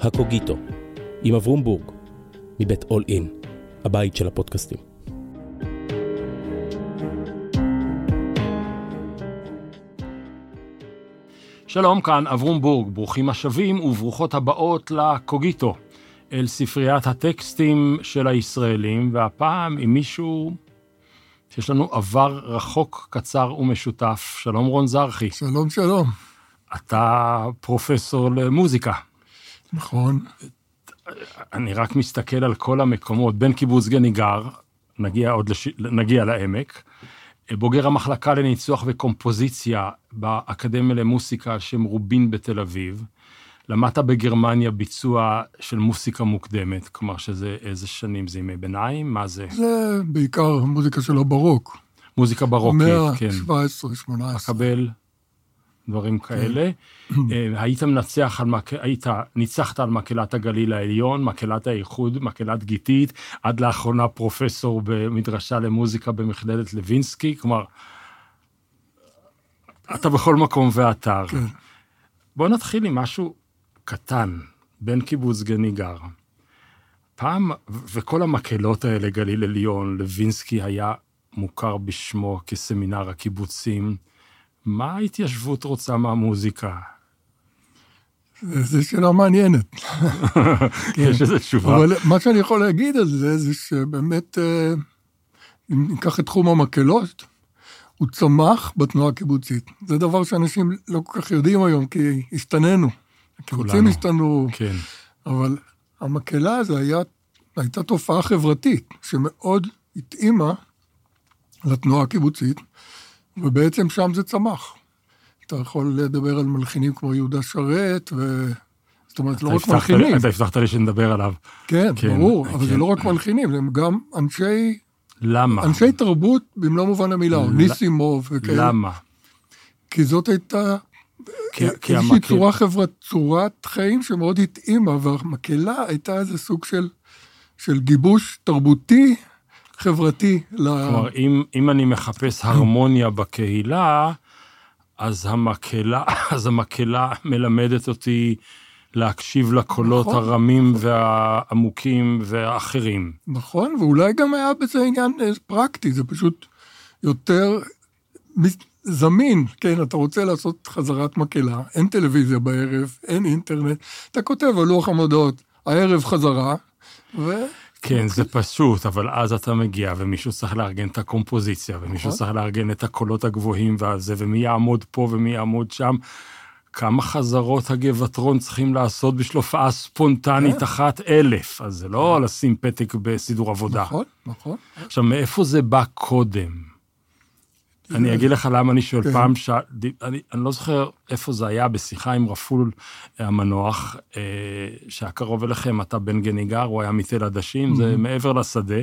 הקוגיטו, עם אברום בורג, מבית אול אין, הבית של הפודקאסטים. שלום, כאן אברום בורג, ברוכים השבים וברוכות הבאות לקוגיטו, אל ספריית הטקסטים של הישראלים, והפעם עם מישהו שיש לנו עבר רחוק, קצר ומשותף. שלום רון זרחי. שלום, שלום. אתה פרופסור למוזיקה. נכון. אני רק מסתכל על כל המקומות, בין קיבוץ גניגר, נגיע לעמק, בוגר המחלקה לניצוח וקומפוזיציה באקדמיה למוסיקה על שם רובין בתל אביב, למדת בגרמניה ביצוע של מוסיקה מוקדמת, כלומר שזה איזה שנים, זה ימי ביניים, מה זה? זה בעיקר מוזיקה של הברוק. מוזיקה ברוקית, כן. 17, 18. מקבל דברים כאלה. ניצחת על מקהלת הגליל העליון, מקהלת האיחוד, מקהלת גיתית, עד לאחרונה פרופסור במדרשה למוזיקה במכללת לוינסקי, כלומר, אתה בכל מקום ואתר. כן. בוא נתחיל עם משהו קטן, בין קיבוץ גניגר. פעם, וכל המקהלות האלה, גליל עליון, לוינסקי היה מוכר בשמו כסמינר הקיבוצים. מה ההתיישבות רוצה מהמוזיקה? זו שאלה מעניינת. יש איזו תשובה. אבל מה שאני יכול להגיד על זה, זה שבאמת, אם ניקח את תחום המקהלות, הוא צמח בתנועה הקיבוצית. זה דבר שאנשים לא כל כך יודעים היום, כי השתננו. הקיבוצים השתנו, כן. אבל המקהלה הזו הייתה תופעה חברתית, שמאוד התאימה לתנועה הקיבוצית, ובעצם שם זה צמח. אתה יכול לדבר על מלחינים כמו יהודה שרת, זאת אומרת, לא רק מלחינים. אתה הבטחת לי שנדבר עליו. כן, ברור, אבל זה לא רק מלחינים, הם גם אנשי... למה? אנשי תרבות במלוא מובן המילה, ניסימוב וכאלה. למה? כי זאת הייתה איזושהי צורת חיים שמאוד התאימה, והמקהלה הייתה איזה סוג של גיבוש תרבותי, חברתי. כלומר, אם אני מחפש הרמוניה בקהילה, אז המקהלה מלמדת אותי להקשיב לקולות הרמים והעמוקים והאחרים. נכון, ואולי גם היה בזה עניין פרקטי, זה פשוט יותר זמין, כן, אתה רוצה לעשות חזרת מקהלה, אין טלוויזיה בערב, אין אינטרנט, אתה כותב על לוח המודעות, הערב חזרה, כן, זה פשוט, אבל אז אתה מגיע, ומישהו צריך לארגן את הקומפוזיציה, ומישהו צריך לארגן את הקולות הגבוהים והזה, ומי יעמוד פה ומי יעמוד שם. כמה חזרות הגבעתרון צריכים לעשות בשביל הופעה ספונטנית 1,000, אז זה לא לשים פתק בסידור עבודה. נכון, נכון. עכשיו, מאיפה זה בא קודם? אני אגיד לך למה אני שואל פעם, אני לא זוכר איפה זה היה, בשיחה עם רפול המנוח, שהיה קרוב אליכם, אתה בן גניגר, הוא היה מתל עדשים, זה מעבר לשדה.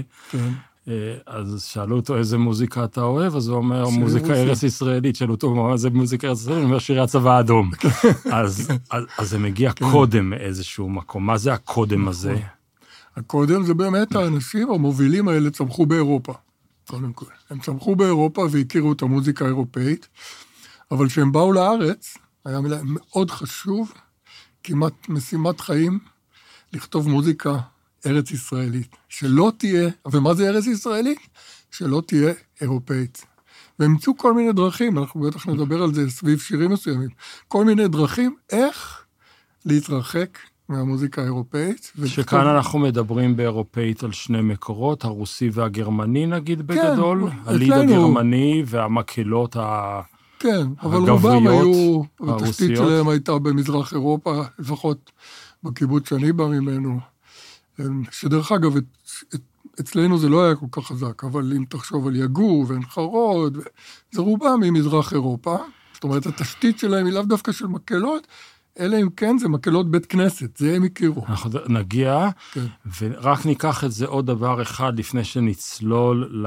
אז שאלו אותו איזה מוזיקה אתה אוהב, אז הוא אומר, מוזיקה ארץ ישראלית, שאלו אותו, מה זה מוזיקה ארץ ישראלית? הוא אומר, שירי הצבא האדום. אז זה מגיע קודם מאיזשהו מקום. מה זה הקודם הזה? הקודם זה באמת האנשים המובילים האלה צמחו באירופה. קודם כל. הם צמחו באירופה והכירו את המוזיקה האירופאית, אבל כשהם באו לארץ, היה מאוד חשוב, כמעט משימת חיים, לכתוב מוזיקה ארץ ישראלית. שלא תהיה, ומה זה ארץ ישראלית? שלא תהיה אירופאית. והם ימצאו כל מיני דרכים, אנחנו בטח נדבר על זה סביב שירים מסוימים, כל מיני דרכים איך להתרחק מהמוזיקה האירופאית. שכאן אנחנו מדברים באירופאית על שני מקורות, הרוסי והגרמני נגיד בגדול, הליד הגרמני והמקהלות הגבריות. כן, אבל רובם היו, התשתית שלהם הייתה במזרח אירופה, לפחות בקיבוץ שאני בא ממנו, שדרך אגב, אצלנו זה לא היה כל כך חזק, אבל אם תחשוב על יגור ועין חרוד, זה רובם ממזרח אירופה, זאת אומרת, התשתית שלהם היא לאו דווקא של מקהלות, אלא אם כן זה מקהלות בית כנסת, זה הם הכירו. אנחנו נגיע, ורק ניקח את זה עוד דבר אחד, לפני שנצלול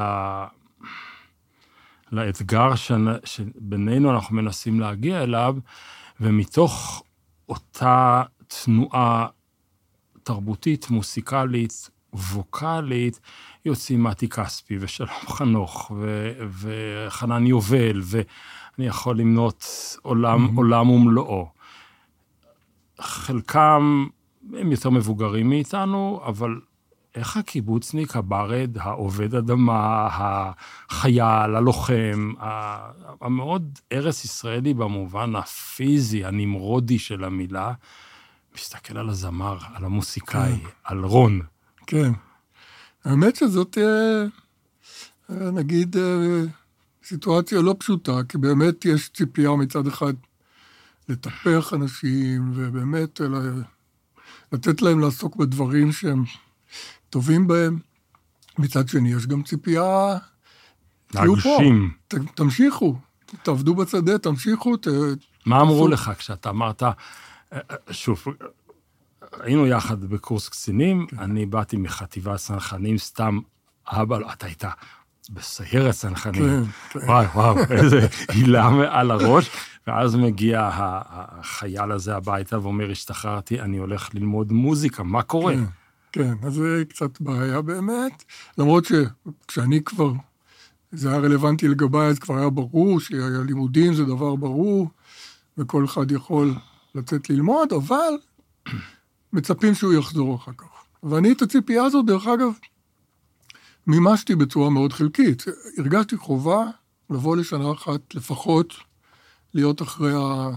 לאתגר שבינינו אנחנו מנסים להגיע אליו, ומתוך אותה תנועה תרבותית, מוסיקלית, ווקלית, יוצאים מתי כספי ושלום חנוך וחנן יובל, ואני יכול למנות עולם ומלואו. חלקם הם יותר מבוגרים מאיתנו, אבל איך הקיבוצניק, הברד, העובד אדמה, החייל, הלוחם, המאוד ארץ ישראלי במובן הפיזי, הנמרודי של המילה, מסתכל על הזמר, על המוסיקאי, על רון. כן. האמת שזאת, נגיד, סיטואציה לא פשוטה, כי באמת יש ציפייה מצד אחד לטפח אנשים, ובאמת לתת להם לעסוק בדברים שהם טובים בהם. מצד שני, יש גם ציפייה, תהיו פה, תמשיכו, תעבדו בצדה, תמשיכו. מה אמרו לך כשאתה אמרת, שוב, היינו יחד בקורס קצינים, אני באתי מחטיבת צנחנים, סתם, אתה היית בסיירת צנחנים, וואו, איזה הילה מעל הראש, ואז מגיע החייל הזה הביתה ואומר, השתחררתי, אני הולך ללמוד מוזיקה, מה קורה? כן, אז זה קצת בעיה באמת, למרות שכשאני כבר, זה היה רלוונטי לגביי, אז כבר היה ברור שהלימודים זה דבר ברור, וכל אחד יכול לצאת ללמוד, אבל מצפים שהוא יחזור אחר כך. ואני את הציפייה הזאת, דרך אגב, מימשתי בצורה מאוד חלקית. הרגשתי חובה לבוא לשנה אחת לפחות, להיות אחרי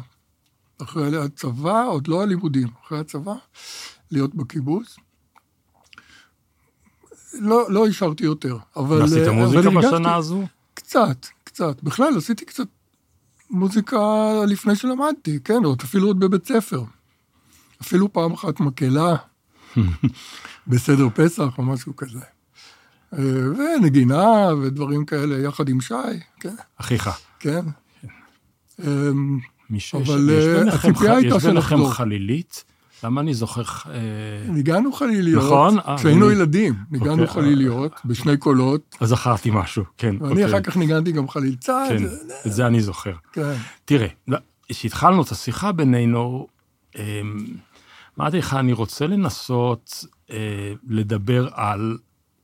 הצבא, עוד לא הלימודים, אחרי הצבא, להיות בקיבוץ. לא השארתי יותר. ועשית מוזיקה בשנה הזו? קצת. בכלל, עשיתי קצת מוזיקה לפני שלמדתי, כן, אפילו עוד בבית ספר. אפילו פעם אחת מקהלה, בסדר פסח או משהו כזה. ונגינה ודברים כאלה, יחד עם שי, כן. אחיך. כן. אבל הציפייה הייתה של לחזור. יש ביניכם חלילית? למה אני זוכר... ניגענו חליליות. נכון? כשהיינו ילדים, ניגענו חליליות בשני קולות. אז זכרתי משהו, כן. ואני אחר כך ניגעתי גם חלילצה. כן, את זה אני זוכר. כן. תראה, כשהתחלנו את השיחה בינינו, אמרתי לך, אני רוצה לנסות לדבר על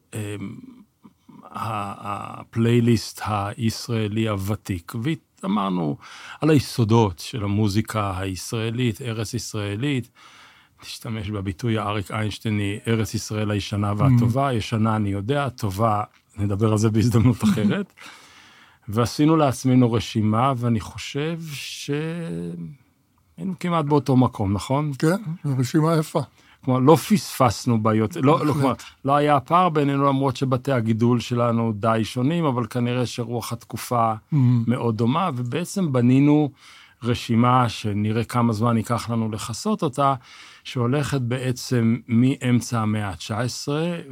הפלייליסט הישראלי הוותיק, ואמרנו על היסודות של המוזיקה הישראלית, ארץ ישראלית, תשתמש בביטוי האריק איינשטייני, ארץ ישראל הישנה והטובה, ישנה אני יודע, טובה, נדבר על זה בהזדמנות אחרת, ועשינו לעצמנו רשימה, ואני חושב היינו כמעט באותו מקום, נכון? כן, רשימה יפה. כלומר, לא פספסנו בעיות, לא היה פער בינינו, למרות שבתי הגידול שלנו די שונים, אבל כנראה שרוח התקופה מאוד דומה, ובעצם בנינו רשימה שנראה כמה זמן ייקח לנו לחסות אותה, שהולכת בעצם מאמצע המאה ה-19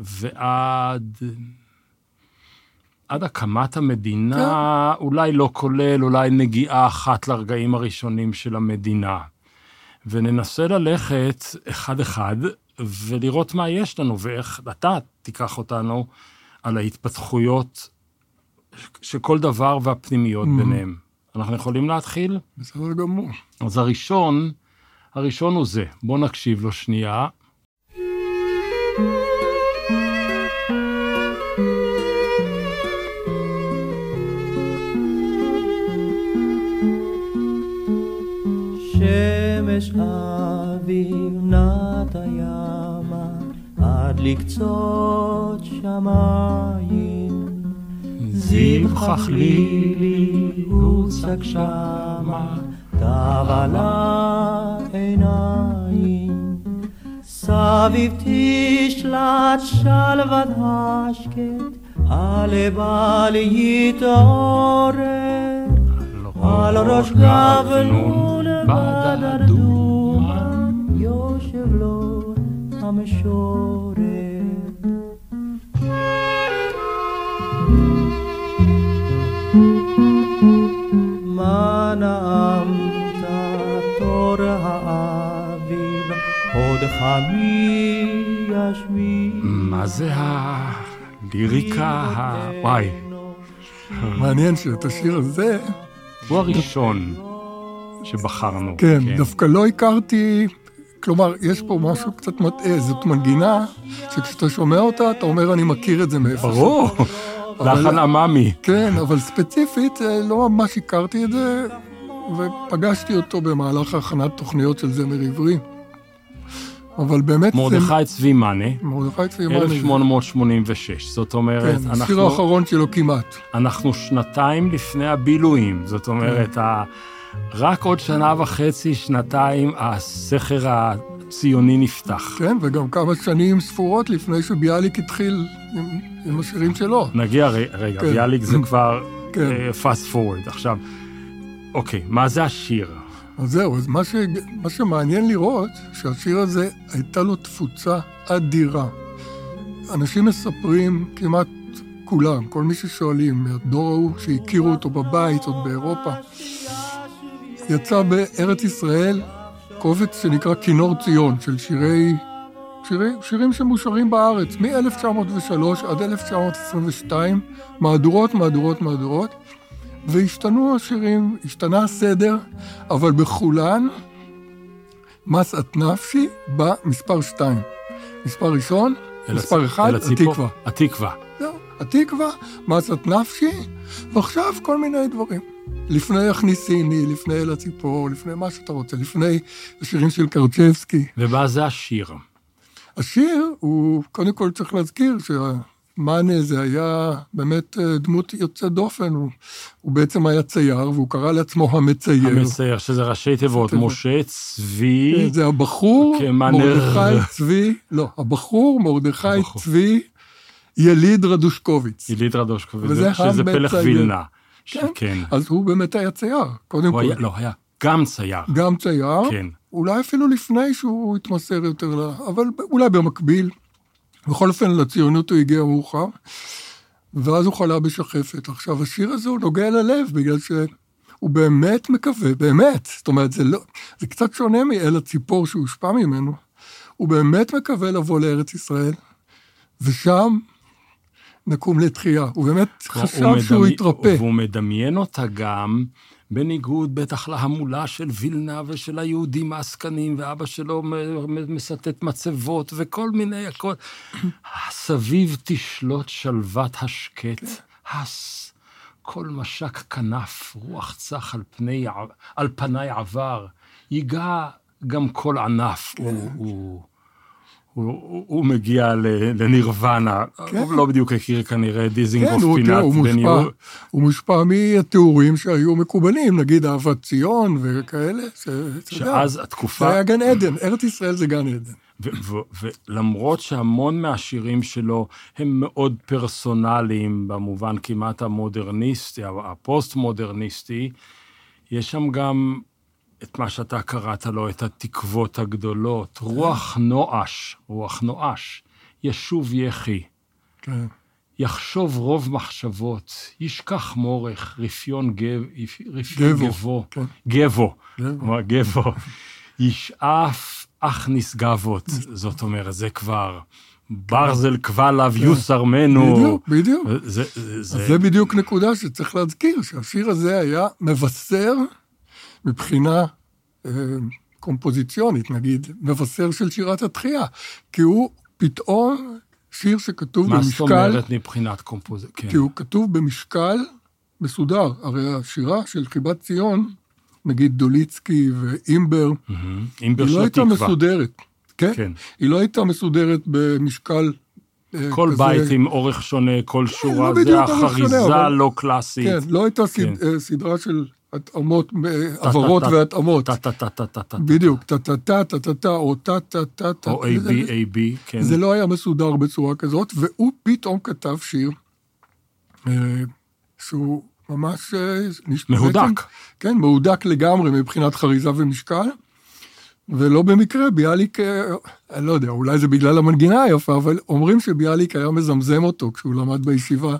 עד הקמת המדינה, אולי לא כולל, אולי נגיעה אחת לרגעים הראשונים של המדינה. וננסה ללכת אחד-אחד, ולראות מה יש לנו, ואיך אתה תיקח אותנו על ההתפתחויות של כל דבר והפנימיות ביניהם. אנחנו יכולים להתחיל? בסדר גמור. אז הראשון הוא זה. בוא נקשיב לו שנייה. שמש אביב נעת הימה עד לקצות שמיים, זיו חכלילי הוצק שמה טב על העיניים, סביב תשלט שלוות השקט, הלב אל יתעורר, על ראש גבנון בדרדומן יושב לו המשורר. מה נעמת תור האביב, הודך מי ישמיע. מה זה הליריקה וואי. מעניין שאת השיר הזה... הוא הראשון שבחרנו. כן, דווקא לא הכרתי, כלומר, יש פה משהו קצת מטעה, זאת מנגינה, שכשאתה שומע אותה, אתה אומר, אני מכיר את זה מאיפה. ברור, לחן עממי. כן, אבל ספציפית, לא ממש הכרתי את זה, ופגשתי אותו במהלך הכנת תוכניות של זמר עברי. אבל באמת... מרדכי צבי מאנה. מרדכי צבי מאנה. 1886, זאת אומרת, כן, השיר האחרון שלו כמעט. אנחנו שנתיים לפני הבילויים, זאת אומרת, רק עוד שנה וחצי, שנתיים, הסכר הציוני נפתח. כן, וגם כמה שנים ספורות לפני שביאליק התחיל עם השירים שלו. נגיע, רגע, כן. ביאליק זה כבר fast forward. עכשיו, אוקיי, מה זה השיר? אז זהו, אז מה שמעניין לראות, שהשיר הזה הייתה לו תפוצה אדירה. אנשים מספרים כמעט כולם, כל מי ששואלים, מהדור ההוא שהכירו אותו בבית, עוד באירופה, יצא בארץ ישראל קובץ שנקרא כינור ציון, של שירים שמושרים בארץ, מ-1903 עד 1922, מהדורות, והשתנו השירים, השתנה הסדר, אבל בכולן, מסעת נפשי במספר 2. מספר ראשון, מספר 1, התקווה. התקווה. זהו, התקווה, מסעת נפשי, ועכשיו כל מיני דברים. לפני הכניסיני, לפני אל הציפור, לפני מה שאתה רוצה, לפני השירים של קרצ'בסקי. ומה זה השיר? השיר הוא, קודם כל צריך להזכיר מאנה זה היה באמת דמות יוצא דופן, הוא בעצם היה צייר, והוא קרא לעצמו המצייר. המצייר, שזה ראשי תיבות, משה צבי... זה הבחור, מרדכי צבי, לא, הבחור, מרדכי צבי, יליד רדושקוביץ. יליד רדושקוביץ, שזה פלך וילנה. כן, אז הוא באמת היה צייר, קודם כל. לא, היה גם צייר. גם צייר, אולי אפילו לפני שהוא התמסר יותר, אבל אולי במקביל. בכל אופן, לציונות הוא הגיע מאוחר, ואז הוא חלה בשחפת. עכשיו, השיר הזה הוא נוגע ללב, בגלל שהוא באמת מקווה, באמת, זאת אומרת, זה קצת שונה מאל הציפור שהוא הושפע ממנו, הוא באמת מקווה לבוא לארץ ישראל, ושם נקום לתחייה. הוא באמת חשב שהוא יתרפא. והוא מדמיין אותה גם, בניגוד בטח להמולה של וילנה ושל היהודים העסקנים, ואבא שלו מסתת מצבות וכל מיני, הכל. סביב תשלוט שלוות השקט, כל משק כנף, רוח צח על פני עבר, ייגע גם כל ענף, הוא מגיע לנירוונה, הוא לא בדיוק הכיר כנראה דיזינגוף פינת. הוא מושפע מהתיאורים שהיו מקובלים, נגיד אהבת ציון וכאלה. שאז התקופה... זה היה גן עדן, ארץ ישראל זה גן עדן. ולמרות שהמון מהשירים שלו הם מאוד פרסונליים, במובן כמעט המודרניסטי, הפוסט-מודרניסטי, יש שם גם... את מה שאתה קראת לו, את התקוות הגדולות, רוח נואש, ישוב יחי, יחשוב רוב מחשבות, ישכח מורך, רפיון גבו, ישאף אך נשגבות, זאת אומרת, זה כבר, ברזל קבליו יוסרמנו. בדיוק. זה בדיוק נקודה שצריך להזכיר, שהשיר הזה היה מבשר, מבחינה קומפוזיציונית, נגיד, מבשר של שירת התחייה, כי הוא פתאום שיר שכתוב במשקל... מה זאת אומרת מבחינת קומפוזיציונית? כי הוא כתוב במשקל מסודר, הרי השירה של חיבת ציון, נגיד דוליצקי ואימבר, היא לא הייתה מסודרת, כן? היא לא הייתה מסודרת במשקל כל בית עם אורך שונה, כל שורה, זה החריזה לא קלאסית. כן, לא הייתה סדרה של... התאמות, עברות והתאמות. בדיוק, טה-טה-טה, או טה-טה-טה. או A-B, כן. זה לא היה מסודר בצורה כזאת, והוא פתאום כתב שיר, שהוא ממש... מהודק. כן, מהודק לגמרי מבחינת חריזה ומשקל, ולא במקרה, ביאליק, אני לא יודע, אולי זה בגלל המנגינה היפה, אבל אומרים שביאליק היה מזמזם אותו כשהוא למד בישיבה,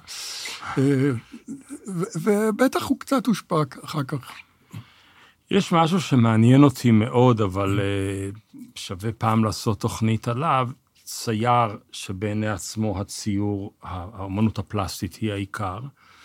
ובטח הוא קצת הושפע אחר כך. יש משהו שמעניין אותי מאוד, אבל שווה פעם לעשות תוכנית עליו, צייר שבעיני עצמו הציור, האמנות הפלסטית היא העיקר,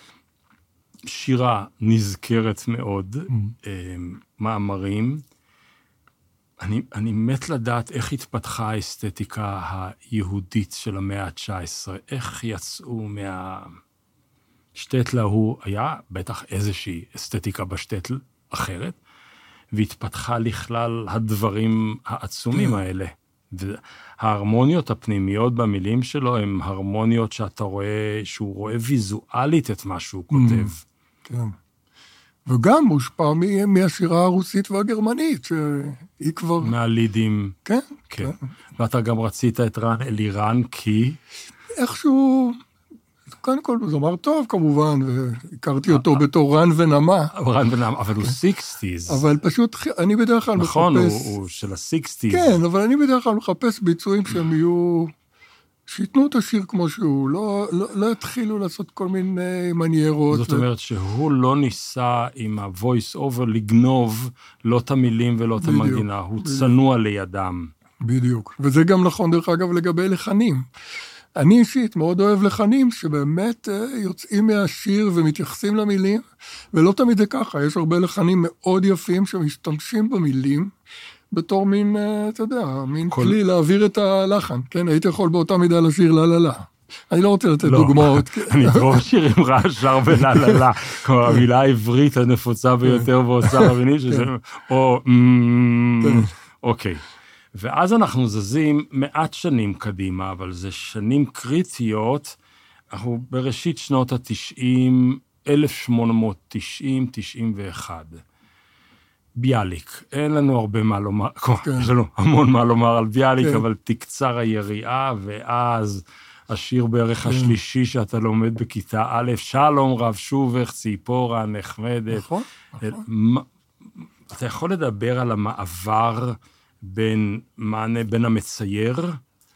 שירה נזכרת מאוד, מאמרים, אני מת לדעת איך התפתחה האסתטיקה היהודית של המאה ה-19, איך יצאו מהשטטל ההוא, היה בטח איזושהי אסתטיקה בשטטל אחרת, והתפתחה לכלל הדברים העצומים האלה. וההרמוניות הפנימיות במילים שלו, הן הרמוניות שאתה רואה, שהוא רואה ויזואלית את מה שהוא כותב. כן. וגם מושפע מהשירה הרוסית והגרמנית, שהיא כבר... מהלידים. כן. כן. ואתה גם רצית את רן אלירן, כי... איכשהו... קודם כל, הוא זמר טוב כמובן, והכרתי אותו בתור רן ונמה. רן ונמה, אבל הוא 60's. אבל פשוט, אני בדרך כלל מחפש... נכון, הוא של ה-60's. כן, אבל אני בדרך כלל מחפש ביצועים שהם יהיו... שיתנו את השיר כמו שהוא, לא יתחילו לעשות כל מיני מניירות. זאת אומרת שהוא לא ניסה עם ה-voice over לגנוב לא את המילים ולא את המנגינה, הוא צנוע לידם. בדיוק, וזה גם נכון דרך אגב לגבי לחנים. אני אישית מאוד אוהב לחנים שבאמת יוצאים מהשיר ומתייחסים למילים, ולא תמיד זה ככה, יש הרבה לחנים מאוד יפים שמשתמשים במילים, בתור מין, אתה יודע, מין כלי להעביר את הלחן, כן? הייתי יכול באותה מידה לשיר לה לה לה. אני לא רוצה לתת דוגמאות. אני ברוב שירים שר בלה לה לה, כמו המילה העברית הנפוצה ביותר באוצר המינים, שזה, או, אוקיי. ואז אנחנו זזים מעט שנים קדימה, אבל זה שנים קריטיות, אנחנו בראשית שנות ה-90, 1890-91. ביאליק, אין לנו הרבה מה לומר, יש לנו המון מה לומר על ביאליק, אבל תקצר היריעה, ואז השיר בערך השלישי שאתה לומד בכיתה א', שלום רב שובך, ציפורה נחמדת. נכון. אתה יכול לדבר על המעבר בין המצייר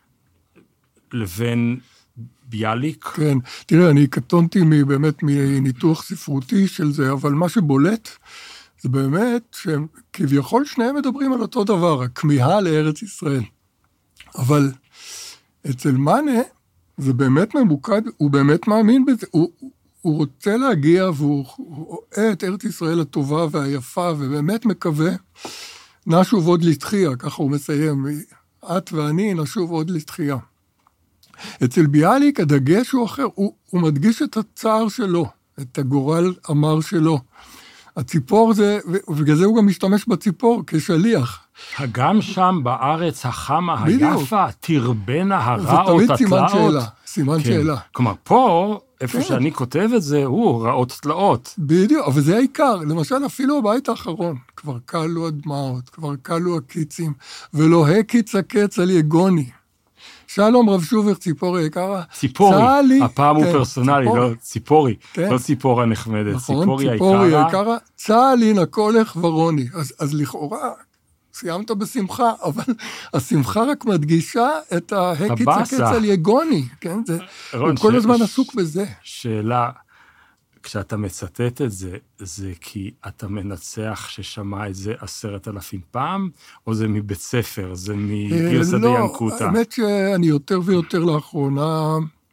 לבין ביאליק? כן, תראה, אני קטונתי באמת מניתוח ספרותי של זה, אבל מה שבולט, זה באמת שהם כביכול שניהם מדברים על אותו דבר, הכמיהה לארץ ישראל. אבל אצל מנה זה באמת ממוקד, הוא באמת מאמין בזה, הוא רוצה להגיע והוא רואה את ארץ ישראל הטובה והיפה, ובאמת מקווה, נשוב עוד לתחייה, ככה הוא מסיים, את ואני נשוב עוד לתחייה. אצל ביאליק הדגש הוא אחר, הוא מדגיש את הצער שלו, את הגורל המר שלו. הציפור זה, ובגלל זה הוא גם משתמש בציפור כשליח. גם שם בארץ החמה היפה, תרבנה הרעות התלאות. זה תמיד סימן שאלה, סימן שאלה. כלומר, פה, איפה שאני כותב את זה, הוא רעות תלאות. בדיוק, אבל זה העיקר. למשל, אפילו הבית האחרון, כבר קלו הדמעות, כבר קלו הקיצים, ולא הקיץ הקץ על יגוני. שלום רב שובך, ציפורי יקרה. ציפורי, הפעם הוא פרסונלי, לא ציפורי, לא ציפורה נחמדת, ציפורי היקרה. צהלי נקולך ורוני. אז לכאורה, סיימת בשמחה, אבל השמחה רק מדגישה את ההקיץ הקץ על יגוני, כן? הוא כל הזמן עסוק בזה. שאלה, כשאתה מצטט את זה, זה כי אתה מנצח ששמע את זה 10,000 פעם, או זה מבית ספר, זה מגרסא דיינקותא? לא, האמת שאני יותר ויותר לאחרונה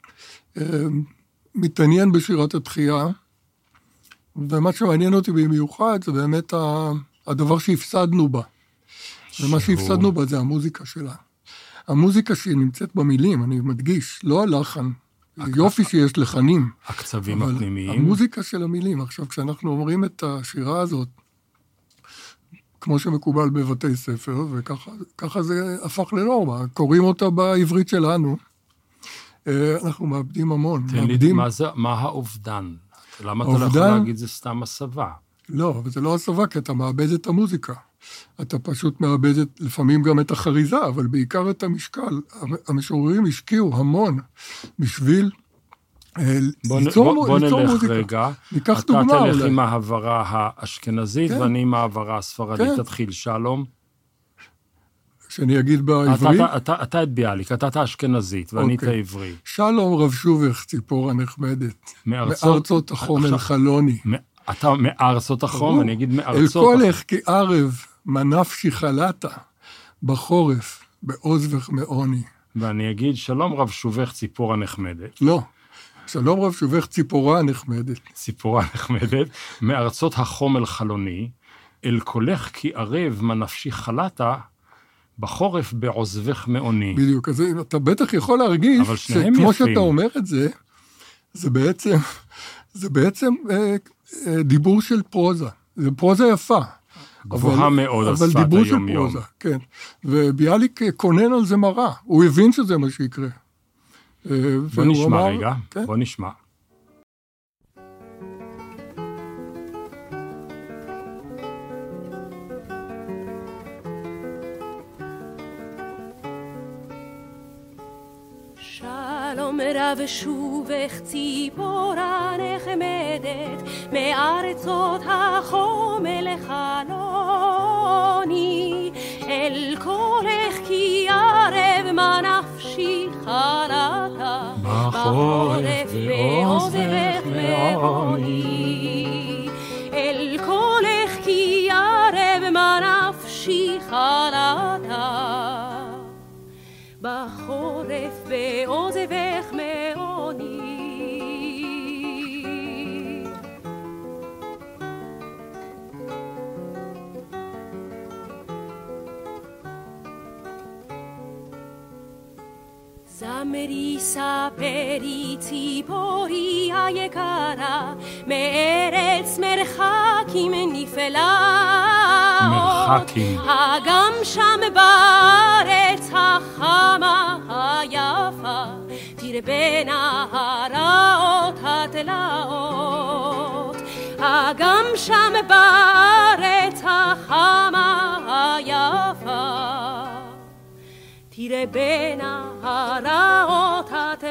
מתעניין בשירת התחייה, ומה שמעניין אותי במיוחד זה באמת הדבר שהפסדנו בה. ומה שהפסדנו בה זה המוזיקה שלה. המוזיקה שהיא נמצאת במילים, אני מדגיש, לא הלחן, יופי שיש לחנים. הקצבים הפנימיים. המוזיקה של המילים. עכשיו, כשאנחנו אומרים את השירה הזאת, כמו שמקובל בבתי ספר, וככה זה הפך לנורמה. קוראים אותה בעברית שלנו, אנחנו מאבדים המון. תן לי, מה האובדן? למה אתה לא יכול להגיד זה סתם הסבה? לא, אבל זה לא הסבה, כי אתה מאבד את המוזיקה. אתה פשוט מאבד לפעמים גם את החריזה, אבל בעיקר את המשקל. המשוררים השקיעו המון בשביל ליצור מוזיקה. בוא נלך רגע. ניקח דוגמה אולי. אתה תלך עם העברה האשכנזית, ואני עם העברה הספרדית. תתחיל, שלום. שאני אגיד בעברית? אתה את ביאליק, אתה את האשכנזית, ואני את העברי. שלום רב שובך, ציפורה נחמדת. מארצות החום אל חלוני. אתה מארצות החום, אני אגיד מארצות... אל קולך כי ערב מנפשי חלתה, בחורף, בעוזבך מעוני. ואני אגיד, שלום רב שובך ציפורה נחמדת. לא, שלום רב שובך ציפורה נחמדת. ציפורה נחמדת, מארצות החום אל חלוני, אל קולך כי ערב מנפשי חלתה, בחורף בעוזבך מעוני. בדיוק, אז אתה בטח יכול להרגיש, שכמו שאתה אומר את זה, זה בעצם דיבור של פרוזה. זה פרוזה יפה, גבוהה מאוד על שפת אבל היום-יום. דיבור של פרוזה, כן. וביאליק קונן על זה מראה, הוא הבין שזה מה שיקרה. בוא נשמע רגע, כן? בוא נשמע. שלום רב שובך ציפורה נחמדת מארצות החום אל חלוני אל קולך כי ערב מה נפשי חלתה בחורף ועוזבך מעוני אל קולך כי ערב מה נפשי חלתה בחורף ועוזבך מעוני. זמרי ספרי ציפורי היקרה מארץ מרחקים נפלאות מרחקים הגם שם בארץ החמה היפה תרבה נהרות התלאות הגם שם בארץ החמה היפה תרבה נהרות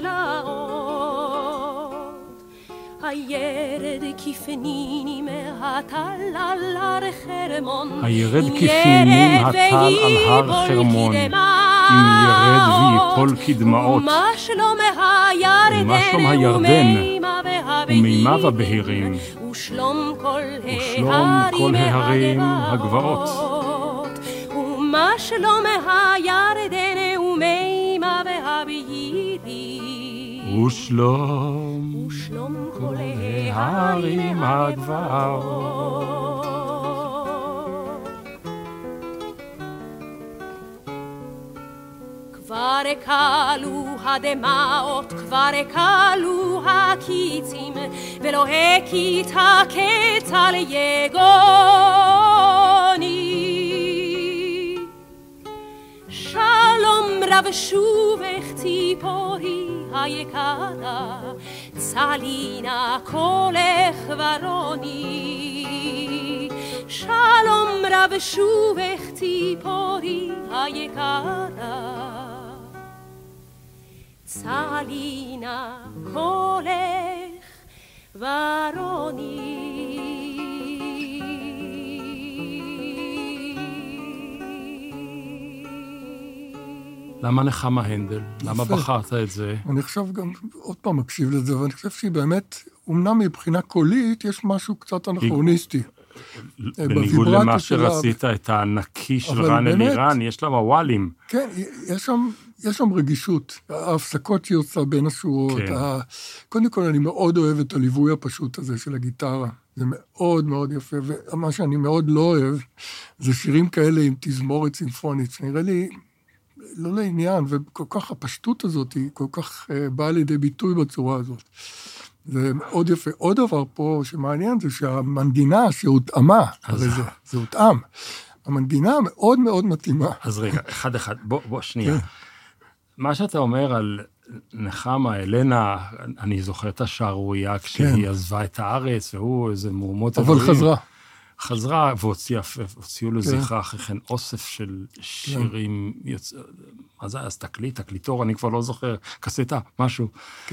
התלאות הירד כפניני מהטל על הר חרמון הירד כפניני מהטל על הר חרמון אם ירד ויפול כדמעות ומה שלום הירדן ומימיו הבהירים ושלום כל ההרים הגבעות ומה שלום הירדן ומימיו הבהירים ושלום כל ההרים הגבעות כבר הקלו הדמעות, כבר הקלו הקיצים, ולא הקית הקץ על יגוני. שלום רב שובך ציפורי היקרה, צלינה קולך ורוני. שלום רב שובך ציפורי היקרה, צלינה קולך ורוני. למה נחמה הנדל? למה בחרת את זה? אני עכשיו גם עוד פעם מקשיב לזה, ואני חושב שהיא באמת, אומנם מבחינה קולית, יש משהו קצת אנכרוניסטי. בניגוד למה שרצית, את הענקי של רן אלירן, יש לה מוואלים. כן, יש שם רגישות, ההפסקות שהיא עושה בין השורות. כן. קודם כל, אני מאוד אוהב את הליווי הפשוט הזה של הגיטרה. זה מאוד מאוד יפה, ומה שאני מאוד לא אוהב, זה שירים כאלה עם תזמורת סימפונית, שנראה לי לא לעניין, וכל כך הפשטות הזאת היא כל כך באה לידי ביטוי בצורה הזאת. זה מאוד יפה. עוד דבר פה שמעניין זה שהמנגינה שהותאמה, זה הותאם. המנגינה מאוד מאוד מתאימה. אז רגע, אחד, בוא שנייה. מה שאתה אומר על נחמה, אלנה, אני זוכר את השערורייה כשהיא עזבה את הארץ, והוא איזה מהומות... אבל חזרה. חזרה, והוציאו לזכרה אחרי כן אוסף של שירים, מה זה, אז תקליטור, אני כבר לא זוכר, קסטה, משהו.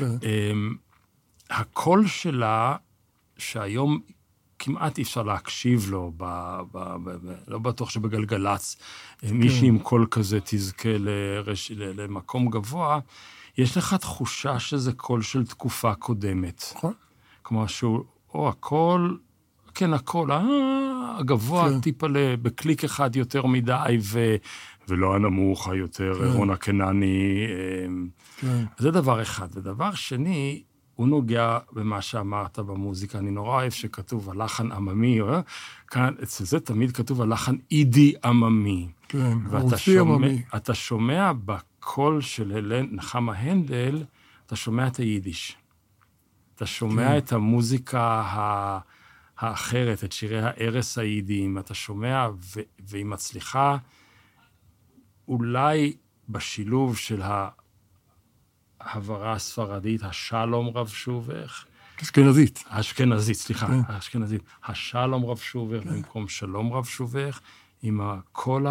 הקול שלה, שהיום כמעט אי אפשר להקשיב לו, לא בטוח שבגלגלץ, מישהי עם קול כזה תזכה למקום גבוה, יש לך תחושה שזה קול של תקופה קודמת. נכון. כמו שהוא, הקול... כן, הכל, הגבוה טיפה בקליק אחד יותר מדי, ולא הנמוך היותר רונה קנני. זה דבר אחד. ודבר שני, הוא נוגע במה שאמרת במוזיקה. אני נורא אוהב שכתוב הלחן עממי, כאן, אצל זה תמיד כתוב הלחן אידי עממי. כן, רוסי עממי. ואתה שומע בקול של נחמה הנדל, אתה שומע את היידיש. אתה שומע את המוזיקה האחרת, את שירי הערש היידיים, אתה שומע, והיא מצליחה אולי בשילוב של ההברה הספרדית, השלום רב שובך, האשכנזית, סליחה, האשכנזית, השלום רב שובך, במקום שלום רב שובך, עם הקול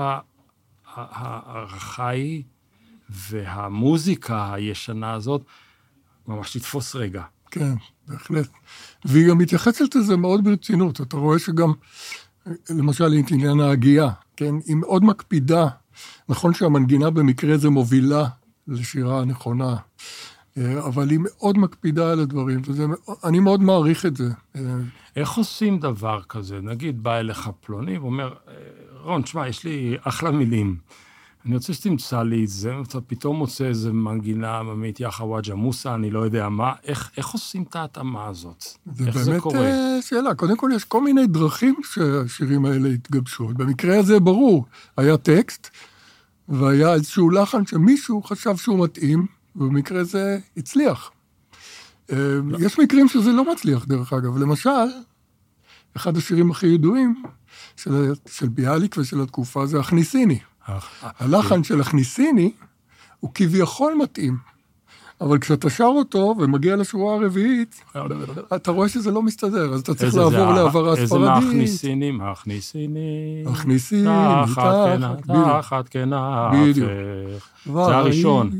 הארכאי והמוזיקה הישנה הזאת, ממש לתפוס רגע. כן, בהחלט. והיא גם מתייחסת לזה מאוד ברצינות. אתה רואה שגם, למשל, עניין ההגייה, כן? היא מאוד מקפידה. נכון שהמנגינה במקרה זה מובילה לשירה הנכונה, אבל היא מאוד מקפידה על הדברים, ואני מאוד מעריך את זה. איך עושים דבר כזה? נגיד, בא אליך פלוני ואומר, רון, תשמע, יש לי אחלה מילים. אני רוצה שתמצא לי את זה, אתה פתאום מוצא איזה מנגינה עממית, יחא וואג'ה מוסא, אני לא יודע מה, איך עושים את ההתאמה הזאת? איך זה קורה? זה באמת שאלה. קודם כל, יש כל מיני דרכים שהשירים האלה התגבשו. במקרה הזה ברור, היה טקסט, והיה איזשהו לחן שמישהו חשב שהוא מתאים, ובמקרה זה הצליח. יש מקרים שזה לא מצליח, דרך אגב. למשל, אחד השירים הכי ידועים של ביאליק ושל התקופה זה הכניסיני. הלחן של הכניסיני הוא כביכול מתאים, אבל כשאתה שר אותו ומגיע לשורה הרביעית, אתה רואה שזה לא מסתדר, אז אתה צריך לעבור להעברה ספרדית. איזה מהכניסינים? הכניסיני, תחת כנפך. זה הראשון.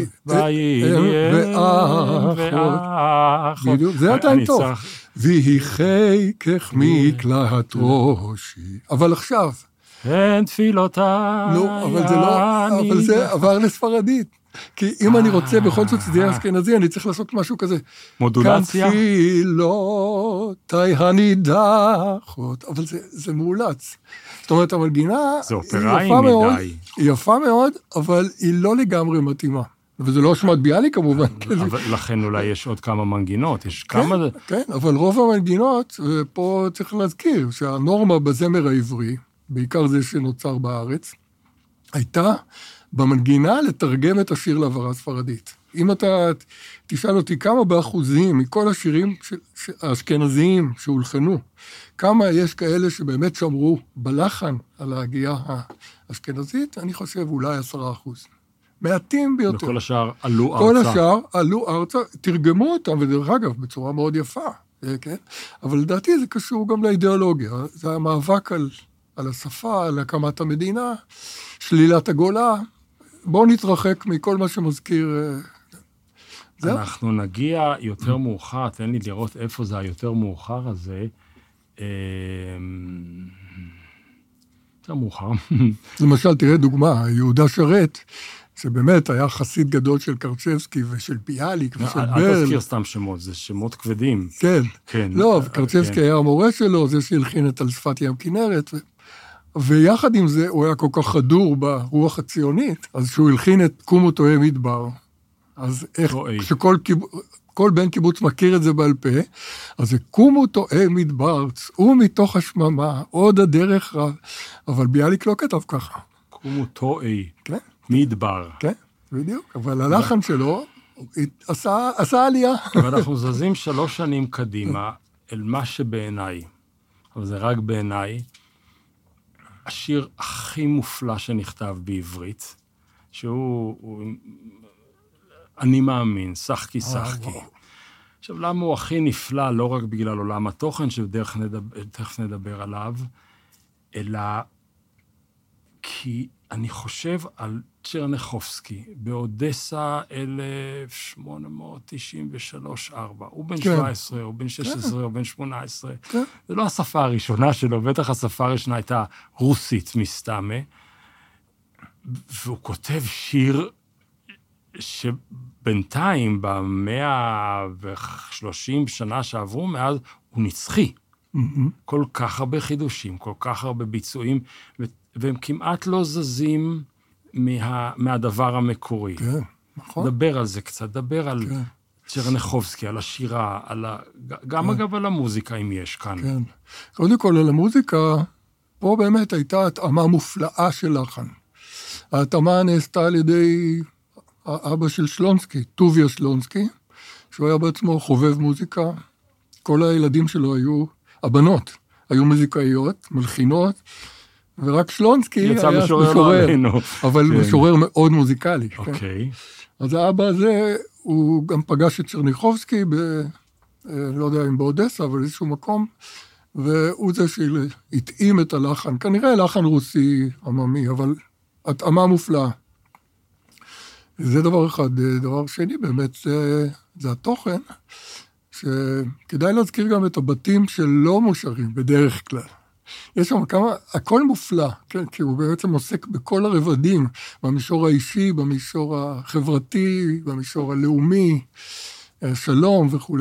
בדיוק, זה עדיין טוב. והיא חיקך מקלט ראשי. אבל עכשיו, אין תפילותיי. לא, אבל זה לא, אבל זה עבר לספרדית. כי אם אני רוצה בכל זאת שזה יהיה אשכנזי, אני צריך לעשות משהו כזה. מודולציה? כאן תפילותיי הנידחות, אבל זה מאולץ. זאת אומרת, המנגינה היא יפה מאוד, אבל היא לא לגמרי מתאימה. וזה לא אשמת ביאליק כמובן. אבל לכן אולי יש עוד כמה מנגינות, יש כמה... כן, אבל רוב המנגינות, ופה צריך להזכיר שהנורמה בזמר העברי, בעיקר זה שנוצר בארץ, הייתה במנגינה לתרגם את השיר להברה ספרדית. אם אתה תשאל אותי כמה באחוזים מכל השירים האשכנזיים שהולחנו, כמה יש כאלה שבאמת שמרו בלחן על ההגייה האשכנזית, אני חושב אולי 10%. מעטים ביותר. וכל השאר עלו ארצה. כל השאר עלו ארצה, תרגמו אותם, ודרך אגב, בצורה מאוד יפה, כן? אבל לדעתי זה קשור גם לאידיאולוגיה. זה המאבק על השפה, על הקמת המדינה, שלילת הגולה. בואו נתרחק מכל מה שמזכיר. אנחנו נגיע יותר מאוחר, תן לי לראות איפה זה היותר מאוחר הזה. יותר מאוחר. למשל, תראה דוגמה, יהודה שרת, שבאמת היה חסיד גדול של קרצ'בסקי ושל ביאליק ושל ברל. אל תזכיר סתם שמות, זה שמות כבדים. כן. לא, קרצ'בסקי היה המורה שלו, זה שהלחין את על שפת ים כנרת, ויחד עם זה הוא היה כל כך חדור ברוח הציונית, אז שהוא הלחין את קומו טועה מדבר, אז איך, כשכל בן קיבוץ מכיר את זה בעל פה, אז זה קומו טועה מדבר, צאו מתוך השממה, עוד הדרך רב, אבל ביאליק לא כתב ככה. קומו טועה מדבר. כן, בדיוק, אבל הלחן שלו עשה עלייה. ואנחנו זזים 3 שנים קדימה אל מה שבעיניי, אבל זה רק בעיניי, השיר הכי מופלא שנכתב בעברית, שהוא אני מאמין, שחקי שחקי. עכשיו, למה הוא הכי נפלא, לא רק בגלל עולם התוכן, שתכף nדבר עליו, אלא כי אני חושב על צ'רניחובסקי, באודסה 1893-4. הוא בן 17, הוא בן 16, הוא בן 18. זה לא השפה הראשונה שלו, בטח השפה הראשונה הייתה רוסית מסתמה, והוא כותב שיר שבינתיים, ב130 שנה שעברו מאז, הוא נצחי. כל כך הרבה חידושים, כל כך הרבה ביצועים, והם כמעט לא זזים מהדבר המקורי. כן, נכון. דבר על זה קצת, דבר על צ'רניחובסקי, על השירה, גם אגב על המוזיקה, אם יש כאן. כן. קודם כל, על המוזיקה, פה באמת הייתה התאמה מופלאה של לחן. ההתאמה נעשתה על ידי האבא של שלונסקי, טוביה שלונסקי, שהוא היה בעצמו חובב מוזיקה. כל הילדים שלו היו הבנות היו מוזיקאיות, מלחינות, ורק שלונסקי היה משורר, אבל משורר מאוד מוזיקלי. אוקיי. אז האבא הזה, הוא גם פגש את צ'רניחובסקי, לא יודע אם באודסה, אבל איזשהו מקום, והוא זה שהתאים את הלחן, כנראה לחן רוסי עממי, אבל התאמה מופלאה. זה דבר אחד. דבר שני, באמת, זה התוכן, שכדאי להזכיר גם את הבתים שלא מושרים בדרך כלל. יש שם כמה, הכל מופלא, כן? כי הוא בעצם עוסק בכל הרבדים, במישור האישי, במישור החברתי, במישור הלאומי, שלום וכו'.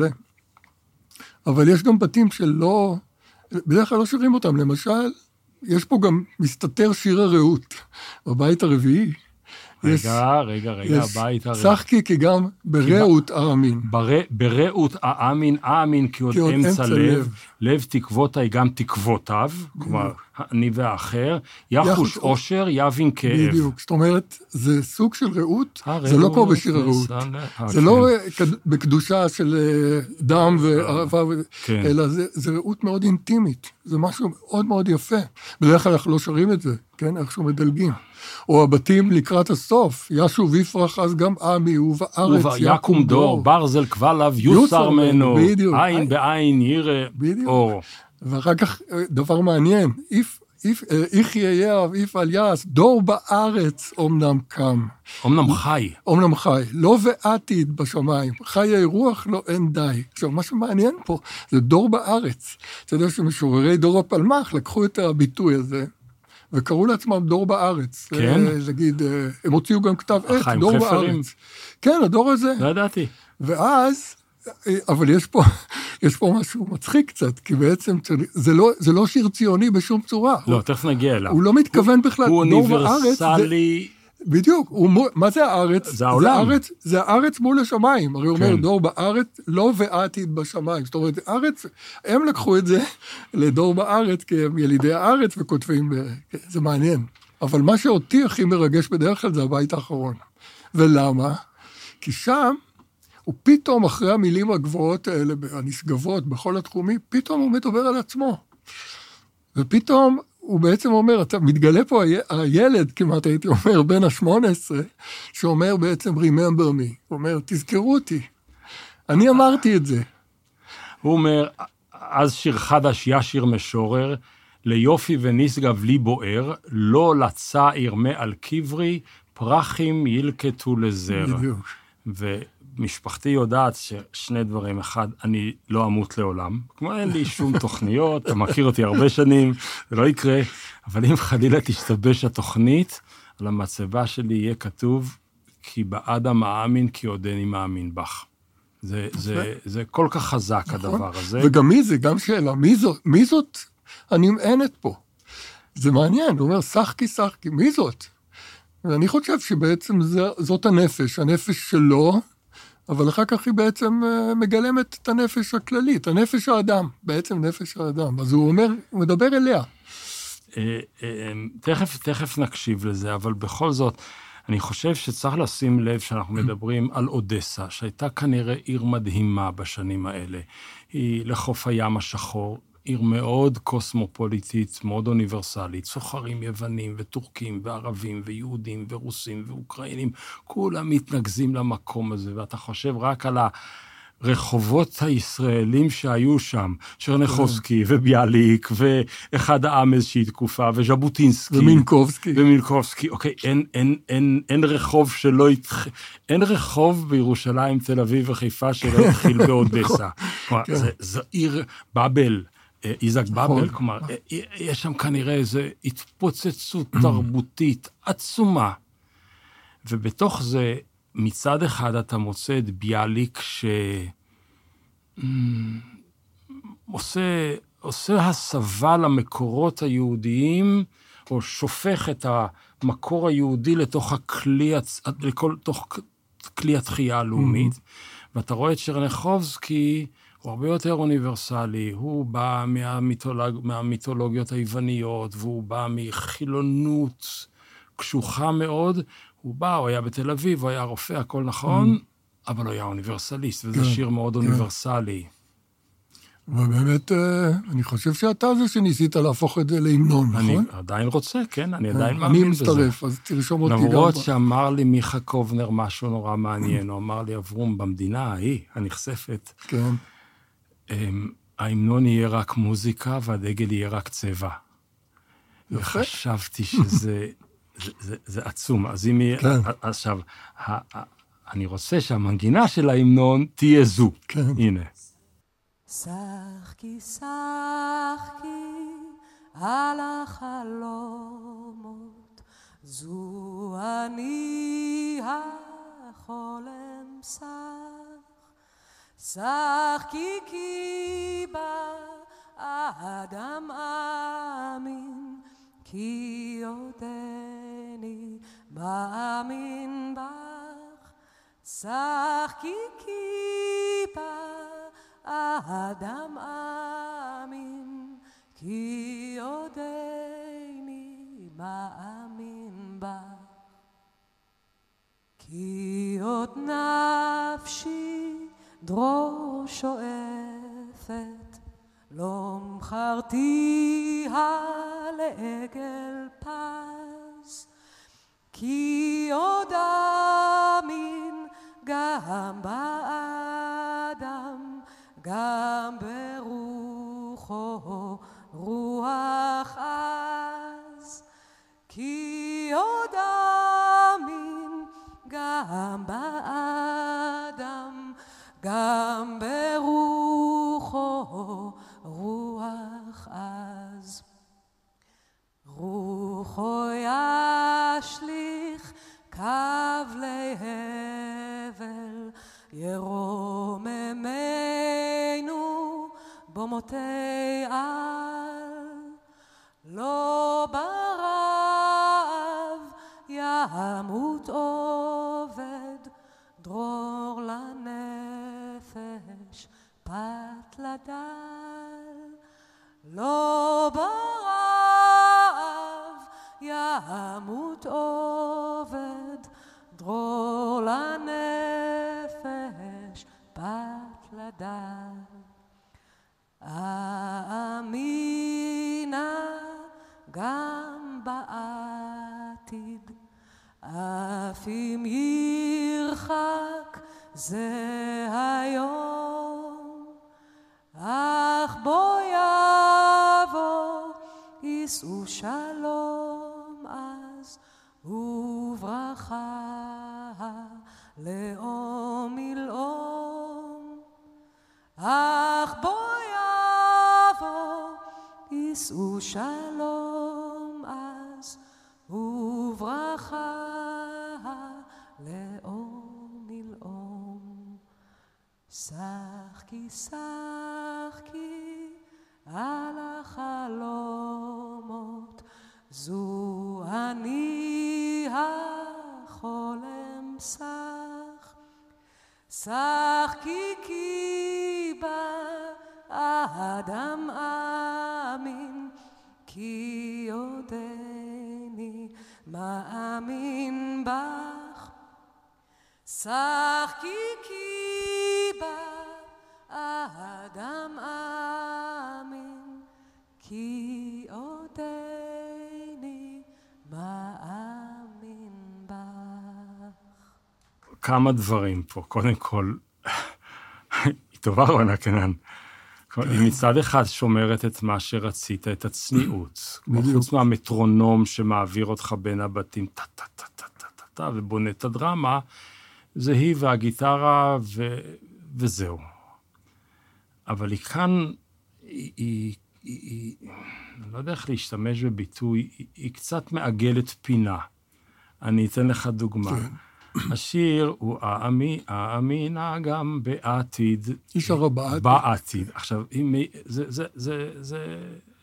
אבל יש גם בתים שלא, בדרך כלל לא שרים אותם. למשל, יש פה גם מסתתר שיר הרעות, בבית הרביעי. רגע, הבית הרביעי. שחקי כי גם ברעות האמין. ברעות האמין כי עוד אמצע לב, לב תקוותיי גם תקוותיו, כלומר, אני והאחר, יחוש אושר, יבין כאב. בדיוק, זאת אומרת, זה סוג של רעות, זה לא כמו בשיר הרעות. זה לא בקדושה של דם ואהבה, אלא זה רעות מאוד אינטימית, זה משהו מאוד מאוד יפה. בדרך כלל אנחנו לא שרים את זה, כן? איכשהו מדלגים. או הבתים לקראת הסוף, ישוב יפרח אז גם עמי, ובארץ יקום דור, ברזל כבליו יוסר ממנו, עין בעין יראה אור. ואחר כך דבר מעניין, איך יהיה איף על יעש, דור בארץ אומנם קם. אומנם חי. אומנם חי, לא ועתיד בשמיים, חיי רוח לא אין די. עכשיו, מה שמעניין פה, זה דור בארץ. אתה יודע שמשוררי דור הפלמ"ח לקחו את הביטוי הזה, וקראו לעצמם דור בארץ. כן? נגיד, הם הוציאו גם כתב עת, דור בארץ. כן, הדור הזה. לא ידעתי. ואז, אבל יש פה משהו מצחיק קצת, כי בעצם זה לא שיר ציוני בשום צורה. לא, תכף נגיע אליו. הוא לא מתכוון בכלל, הוא אוניברסלי. בדיוק, מה זה הארץ? זה העולם. זה הארץ מול השמיים. הרי הוא אומר, דור בארץ, לא ועתיד בשמיים. זאת אומרת, הארץ, הם לקחו את זה לדור בארץ, כי הם ילידי הארץ וכותבים, זה מעניין. אבל מה שאותי הכי מרגש בדרך כלל זה הבית האחרון. ולמה? כי שם, הוא פתאום אחרי המילים הגבוהות האלה, הנשגבות בכל התחומים, פתאום הוא מדבר על עצמו. ופתאום הוא בעצם אומר, אתה מתגלה פה הילד, כמעט הייתי אומר, בן ה-18, שאומר בעצם, remember me. הוא אומר, תזכרו אותי. אני אמרתי את זה. הוא אומר, אז שיר חדש ישיר משורר, ליופי ונשגב לי בוער, לא לצעיר מעל קברי, פרחים ילקטו לזר. בדיוק. ומשפחתי יודעת ששני דברים, אחד, אני לא אמות לעולם, כמו אין לי שום תוכניות, אתה מכיר אותי הרבה שנים, זה לא יקרה, אבל אם חלילה תשתבש התוכנית, על המצבה שלי יהיה כתוב, כי באדם מאמין, כי עודני מאמין בך. זה כל כך חזק, הדבר הזה. וגם מי זה, גם שאלה, מי זאת הנמענת פה? זה מעניין, הוא אומר, שחקי, מי זאת? ואני חושב שבעצם זאת הנפש שלו, אבל אחר כך היא בעצם מגלמת את הנפש הכללית, הנפש האדם, בעצם נפש האדם. אז הוא אומר, הוא מדבר אליה. תכף נקשיב לזה, אבל בכל זאת, אני חושב שצריך לשים לב שאנחנו מדברים על אודסה, שהייתה כנראה עיר מדהימה בשנים האלה. היא לחוף הים השחור, עיר מאוד קוסמופוליטית, מאוד אוניברסלית, סוחרים יוונים וטורקים וערבים ויהודים ורוסים ואוקראינים, כולם מתנגזים למקום הזה, ואתה חושב רק על הרחובות הישראלים שהיו שם, שרנחובסקי וביאליק, ואחד העם איזושהי תקופה, וז'בוטינסקי. ומינקובסקי. אוקיי, אין רחוב אין רחוב בירושלים, תל אביב וחיפה שלא התחיל באודסה. כלומר, זו עיר באבל, איזק באבל, כלומר, יש שם כנראה איזו התפוצצות תרבותית עצומה. ובתוך זה, מצד אחד אתה מוצא את ביאליק שעושה הסבה למקורות היהודיים, או שופך את המקור היהודי לתוך כלי התחייה הלאומית. ואתה רואה את צ'רניחובסקי, הוא הרבה יותר אוניברסלי, הוא בא מהמיתולוגיות היווניות, והוא בא מחילונות קשוחה מאוד, הוא היה בתל אביב, הוא היה רופא, הכל נכון, אבל הוא היה אוניברסליסט, וזה שיר מאוד אוניברסלי. ובאמת, אני חושב שאתה זה שניסית להפוך את זה להמנון, נכון? אני עדיין רוצה, כן, אני עדיין מאמין בזה. אני מצטרף, אז תרשום אותי גם. למרות שאמר לי מיכה קובנר משהו נורא מעניין, הוא אמר לי, אברום, במדינה ההיא, הנחשפת, כן. ההמנון יהיה רק מוזיקה והדגל יהיה רק צבע. וחשבתי שזה זה עצום. אז אם יהיה... עכשיו, אני רוצה שהמנגינה של ההמנון תהיה זו. הנה. שחקי, שחקי על החלומות, זו אני החולם שח. שחקי כי באדם אמין, כי עודני מאמין בך. שחקי כי האדם אמין, כי עודני מאמין בך. כי עוד נפשי דרור שואפת, לא מכרתיה לעגל פז. כי עוד אמין גם באדם, גם ברוחו רוח עז. כי עוד אמין גם באדם, גם ברוחו רוח עז. רוחו ישליך כבלי הבל, ירוממנו במותי על. לא ברעב ימות עובד, דרור לנפש פת לדל. לא ברעב ימות עובד, דרור לנפש פת לדל. אמינה גם בעתיד, אף אם ירחק זה היום, אך בו יבוא יישאו שלום אז, וברכה לאום מלאום. אך בו יבוא יישאו שלום אז, וברכה לאום מלאום. שחקי, שחקי על החלומות, זו אני החולם שח. שחקי כי באדם אמין, כי עודני מאמין בך. שחקי כי באדם אמין, כי עודני מאמין בך. כמה דברים פה. קודם כל, היא טובה רונה קנן. היא מצד אחד שומרת את מה שרצית, את הצניעות. חוץ מהמטרונום שמעביר אותך בין הבתים, טה-טה-טה-טה-טה-טה, ובונה את הדרמה, זה היא והגיטרה וזהו. אבל היא כאן, אני לא יודע איך להשתמש בביטוי, היא קצת מעגלת פינה. אני אתן לך דוגמה. השיר הוא האמינה גם בעתיד. היא שרה בעתיד. בעתיד. עכשיו, זה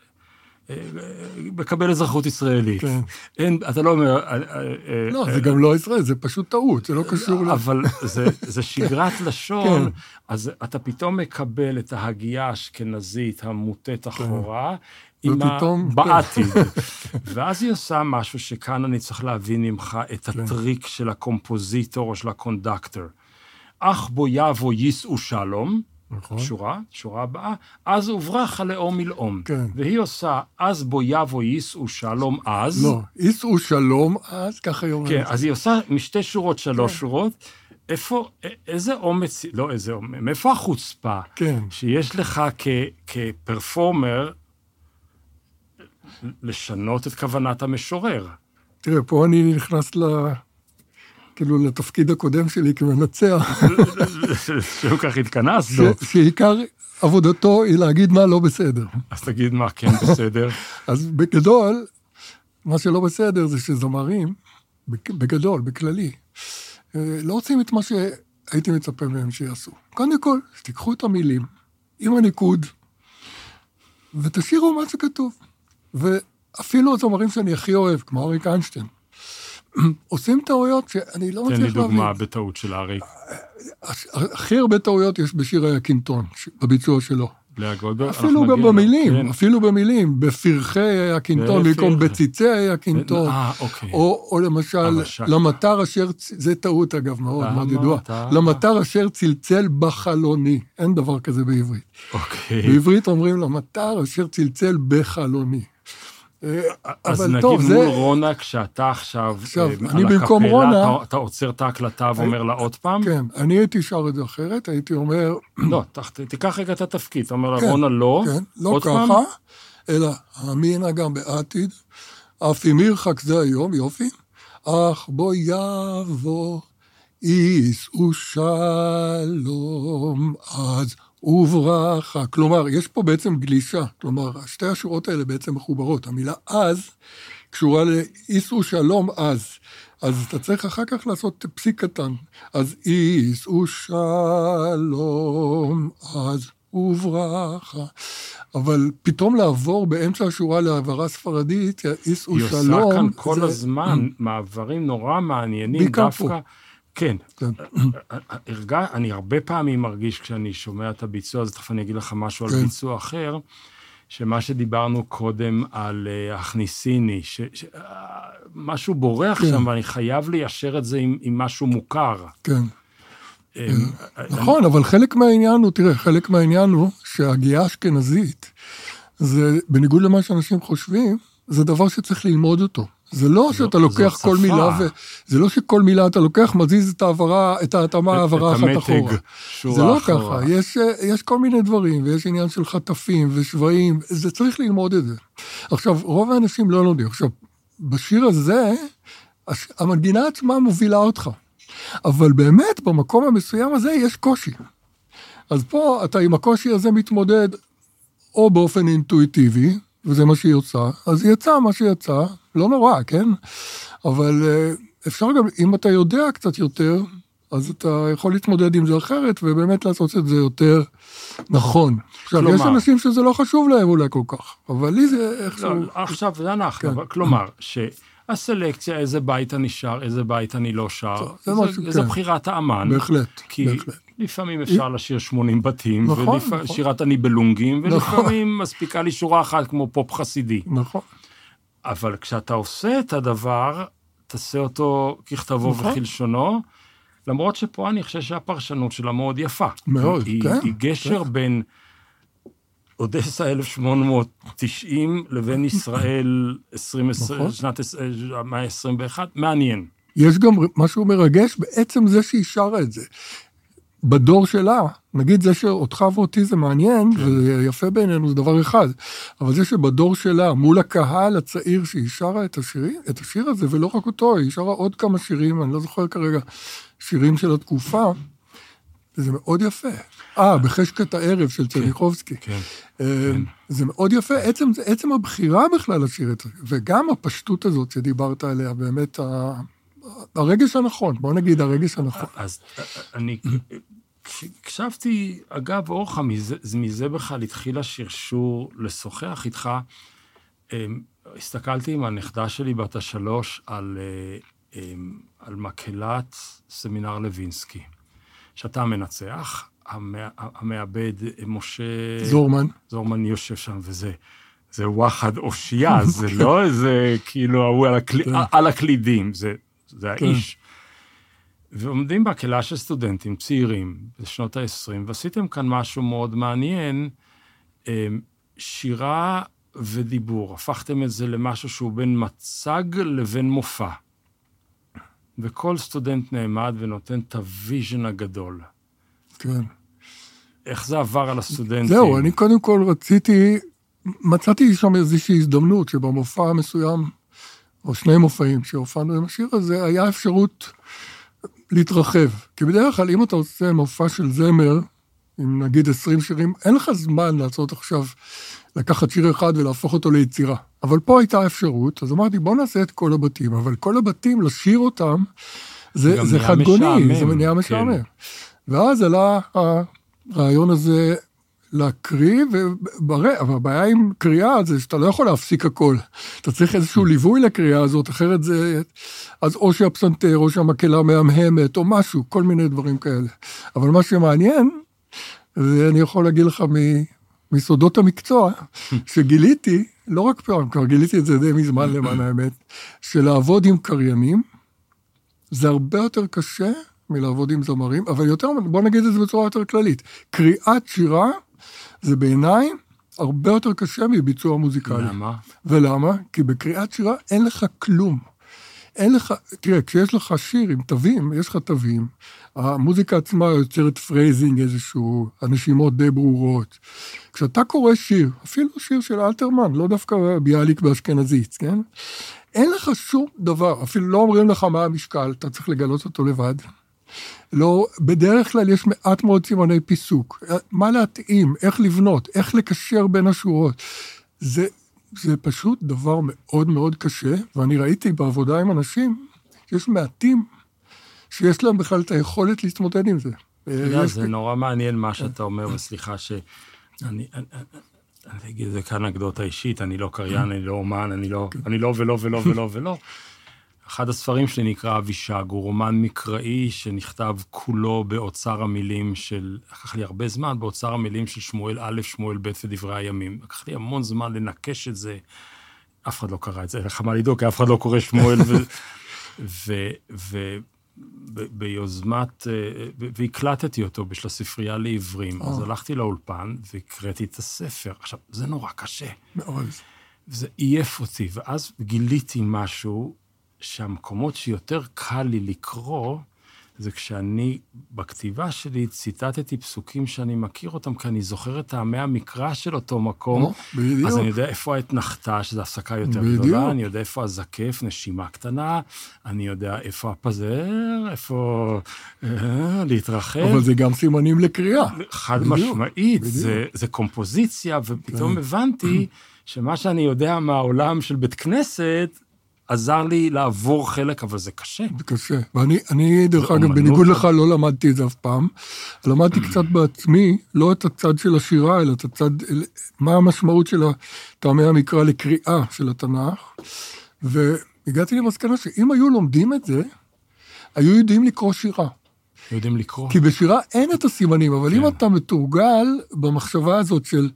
מקבל אזרחות ישראלית. אתה לא אומר... לא, זה גם לא ישראל, זה פשוט טעות, זה לא קשור... אבל זה שגרת לשון, אז אתה פתאום מקבל את ההגייה האשכנזית המוטט אחורה, עם בעתיד. ואז היא עושה משהו שכאן אני צריך להבין ממך את הטריק של הקומפוזיטור או של הקונדקטור. אך בו יבוא יישאו שלום, נכון. שורה הבאה, אז הוברח הלאום מלאום. כן. והיא עושה, אז בו יבוא ייסעו שלום אז. לא, ייסעו שלום אז, ככה היא אומרת. כן, אז היא עושה משתי שורות, שלוש שורות. איזה אומץ, לא איזה אומץ, מאיפה החוצפה כן. שיש לך כפרפורמר לשנות את כוונת המשורר? תראה, פה אני נכנס כאילו לתפקיד הקודם שלי כמנצח. שהוא כך התכנסנו. שעיקר עבודתו היא להגיד מה לא בסדר. אז תגיד מה כן בסדר. אז בגדול, מה שלא בסדר זה שזמרים, בגדול, בכללי, לא רוצים את מה שהייתי מצפה מהם שיעשו. קודם כל, תיקחו את המילים עם הניקוד, ותשאירו מה שכתוב. ואפילו הזמרים שאני הכי אוהב, כמו אריק איינשטיין, עושים טעויות שאני לא מצליח להבין. תן לי דוגמה בטעות של אריק. הכי הרבה טעויות יש בשיר הקינטון, בביצוע שלו. לאה גולדברג, אפילו גם במילים, אפילו במילים, בפרחי הקינטון, במקום בציצי הקינטון, או למשל, למטר אשר, זה טעות אגב מאוד, מאוד ידוע, למטר אשר צלצל בחלוני, אין דבר כזה בעברית. בעברית אומרים למטר אשר צלצל בחלוני. אז נגיד מול רונה, כשאתה עכשיו אני במקום רונה, אתה עוצר את ההקלטה ואומר לה עוד פעם? כן, אני הייתי שר את זה אחרת, הייתי אומר... לא, תיקח רגע את התפקיד, אתה אומר לה רונה לא, לא ככה, אלא אמינה גם בעתיד, אף אם ירחק זה היום, יופי, אך בו יבוא ייסעו שלום אז וברכה. כלומר, יש פה בעצם גלישה, כלומר, שתי השורות האלה בעצם מחוברות. המילה אז קשורה לייסעו שלום אז אתה צריך אחר כך לעשות פסיק קטן. אז ייסעו שלום אז וברכה. אבל פתאום לעבור באמצע השורה לעברה ספרדית, ייסעו שלום. היא עושה כאן כל הזמן מעברים נורא מעניינים דווקא. כן, אני הרבה פעמים מרגיש כשאני שומע את הביצוע, אז תכף אני אגיד לך משהו על ביצוע אחר, שמה שדיברנו קודם על הכניסיני, משהו בורח שם, ואני חייב ליישר את זה עם משהו מוכר. כן. נכון, אבל חלק מהעניין הוא, תראה, חלק מהעניין הוא שהגיעה האשכנזית, זה בניגוד למה שאנשים חושבים, זה דבר שצריך ללמוד אותו. זה לא שאתה לוקח כל מילה, זה לא שכל מילה אתה לוקח, מזיז את ההתאמה, העברה אחת אחורה. זה לא ככה, יש כל מיני דברים, ויש עניין של חטפים ושבעים, זה צריך ללמוד את זה. עכשיו, רוב האנשים לא לומדים. עכשיו, בשיר הזה, המנגינה עצמה מובילה אותך. אבל באמת, במקום המסוים הזה יש קושי. אז פה אתה עם הקושי הזה מתמודד, או באופן אינטואיטיבי, וזה מה שהיא עושה, אז היא יצאה מה שיצא, לא נורא, כן? אבל אפשר גם, אם אתה יודע קצת יותר, אז אתה יכול להתמודד עם זה אחרת, ובאמת לעשות את זה יותר נכון. עכשיו, יש אנשים שזה לא חשוב להם אולי כל כך, אבל לי זה איכשהו... לא, עכשיו זה אנחנו, כלומר, שהסלקציה, איזה בית אני שר, איזה בית אני לא שר, זה בחירת האמן. בהחלט, כי לפעמים אפשר לשיר 80 בתים, ושירת אני בלונגים, ולפעמים מספיקה לי שורה אחת כמו פופ חסידי. נכון. אבל כשאתה עושה את הדבר, תעשה אותו ככתבו וכלשונו, למרות שפה אני חושב שהפרשנות שלה מאוד יפה. מאוד, כן. היא גשר בין אודסה 1890 לבין ישראל שנת המאה ה-21, מעניין. יש גם משהו מרגש בעצם זה שהיא שרה את זה. בדור שלה, נגיד זה שאותך ואותי זה מעניין, זה יפה בעינינו, זה דבר אחד, אבל זה שבדור שלה, מול הקהל הצעיר שהיא שרה את השיר הזה, ולא רק אותו, היא שרה עוד כמה שירים, אני לא זוכר כרגע, שירים של התקופה, וזה מאוד יפה. בחשקת הערב של צ'רניחובסקי. זה מאוד יפה, עצם הבחירה בכלל לשיר את זה, וגם הפשטות הזאת שדיברת עליה, באמת הרגש הנכון, בוא נגיד הרגש הנכון. אז אני הקשבתי, אגב, אורחה, מזה בכלל התחיל השרשור לשוחח איתך, הסתכלתי עם הנכדה שלי בת ה3 על מקהלת סמינר לוינסקי, שאתה מנצח, המעבד משה... זורמן יושב שם, וזה וואחד אושייה, זה לא איזה, כאילו, הוא על הקלידים, זה האיש. ועומדים בקהילה של סטודנטים צעירים בשנות ה-20, ועשיתם כאן משהו מאוד מעניין, שירה ודיבור. הפכתם את זה למשהו שהוא בין מצג לבין מופע. וכל סטודנט נעמד ונותן את הוויז'ן הגדול. כן. איך זה עבר על הסטודנטים? זהו, אני קודם כל מצאתי שם איזושהי הזדמנות שבמופע מסוים, או שני מופעים שהופענו עם השיר הזה, היה אפשרות להתרחב. כי בדרך כלל, אם אתה עושה מופע של זמר, עם נגיד 20 שירים, אין לך זמן לעשות עכשיו, לקחת שיר אחד ולהפוך אותו ליצירה. אבל פה הייתה אפשרות, אז אמרתי, בוא נעשה את כל הבתים, אבל כל הבתים, לשיר אותם, זה חדגוני, זה נהיה משעמם. כן. ואז עלה הרעיון הזה להקריא, אבל הבעיה עם קריאה זה שאתה לא יכול להפסיק הכל. אתה צריך איזשהו ליווי לקריאה הזאת, אחרת זה, אז או שהפסנתר, או שהמקהלה מהמהמת, או משהו, כל מיני דברים כאלה. אבל מה שמעניין, ואני יכול להגיד לך מסודות המקצוע, שגיליתי, לא רק פעם, כבר גיליתי את זה די מזמן למען האמת, שלעבוד עם קריינים, זה הרבה יותר קשה מלעבוד עם זמרים, אבל יותר, בוא נגיד את זה בצורה יותר כללית, קריאת שירה, זה בעיניי הרבה יותר קשה מביצוע מוזיקלי. למה? ולמה? כי בקריאת שירה אין לך כלום. אין לך, תראה, כשיש לך שיר עם תווים, יש לך תווים, המוזיקה עצמה יוצרת פרייזינג איזשהו, הנשימות די ברורות. כשאתה קורא שיר, אפילו שיר של אלתרמן, לא דווקא ביאליק באשכנזית, כן? אין לך שום דבר, אפילו לא אומרים לך מה המשקל, אתה צריך לגלות אותו לבד. לא, בדרך כלל יש מעט מאוד סימני פיסוק. מה להתאים, איך לבנות, איך לקשר בין השורות. זה פשוט דבר מאוד מאוד קשה, ואני ראיתי בעבודה עם אנשים, שיש מעטים שיש להם בכלל את היכולת להתמודד עם זה. זה נורא מעניין מה שאתה אומר, וסליחה שאני אגיד, זה כאן אנקדוטה אישית, אני לא קריין, אני לא אומן, אני לא ולא. אחד הספרים שלי נקרא אבישג, הוא רומן מקראי שנכתב כולו באוצר המילים של, לקח לי הרבה זמן, באוצר המילים של שמואל א', שמואל ב' ודברי הימים. לקח לי המון זמן לנקש את זה, אף אחד לא קרא את זה, לך מה לדאוג, כי אף אחד לא קורא שמואל, וביוזמת, והקלטתי אותו בשביל הספרייה לעברים, אז הלכתי לאולפן והקראתי את הספר. עכשיו, זה נורא קשה. מאוד. זה עייף אותי, ואז גיליתי משהו, שהמקומות שיותר קל לי לקרוא, זה כשאני, בכתיבה שלי, ציטטתי פסוקים שאני מכיר אותם, כי אני זוכר את טעמי המקרא של אותו מקום, אז אני יודע איפה האתנחתה, שזו הפסקה יותר גדולה, אני יודע איפה הזקף, נשימה קטנה, אני יודע איפה הפזר, איפה להתרחב. אבל זה גם סימנים לקריאה. חד משמעית, זה קומפוזיציה, ופתאום הבנתי שמה שאני יודע מהעולם של בית כנסת, עזר לי לעבור חלק, אבל זה קשה. זה קשה. ואני, דרך אגב, בניגוד לך, לא למדתי את זה אף פעם. למדתי קצת בעצמי, לא את הצד של השירה, אלא את הצד, מה המשמעות של טעמי המקרא לקריאה של התנ"ך. והגעתי למסקנה שאם היו לומדים את זה, היו יודעים לקרוא שירה. יודעים לקרוא. כי בשירה אין את הסימנים, אבל אם אתה מתורגל במחשבה הזאת של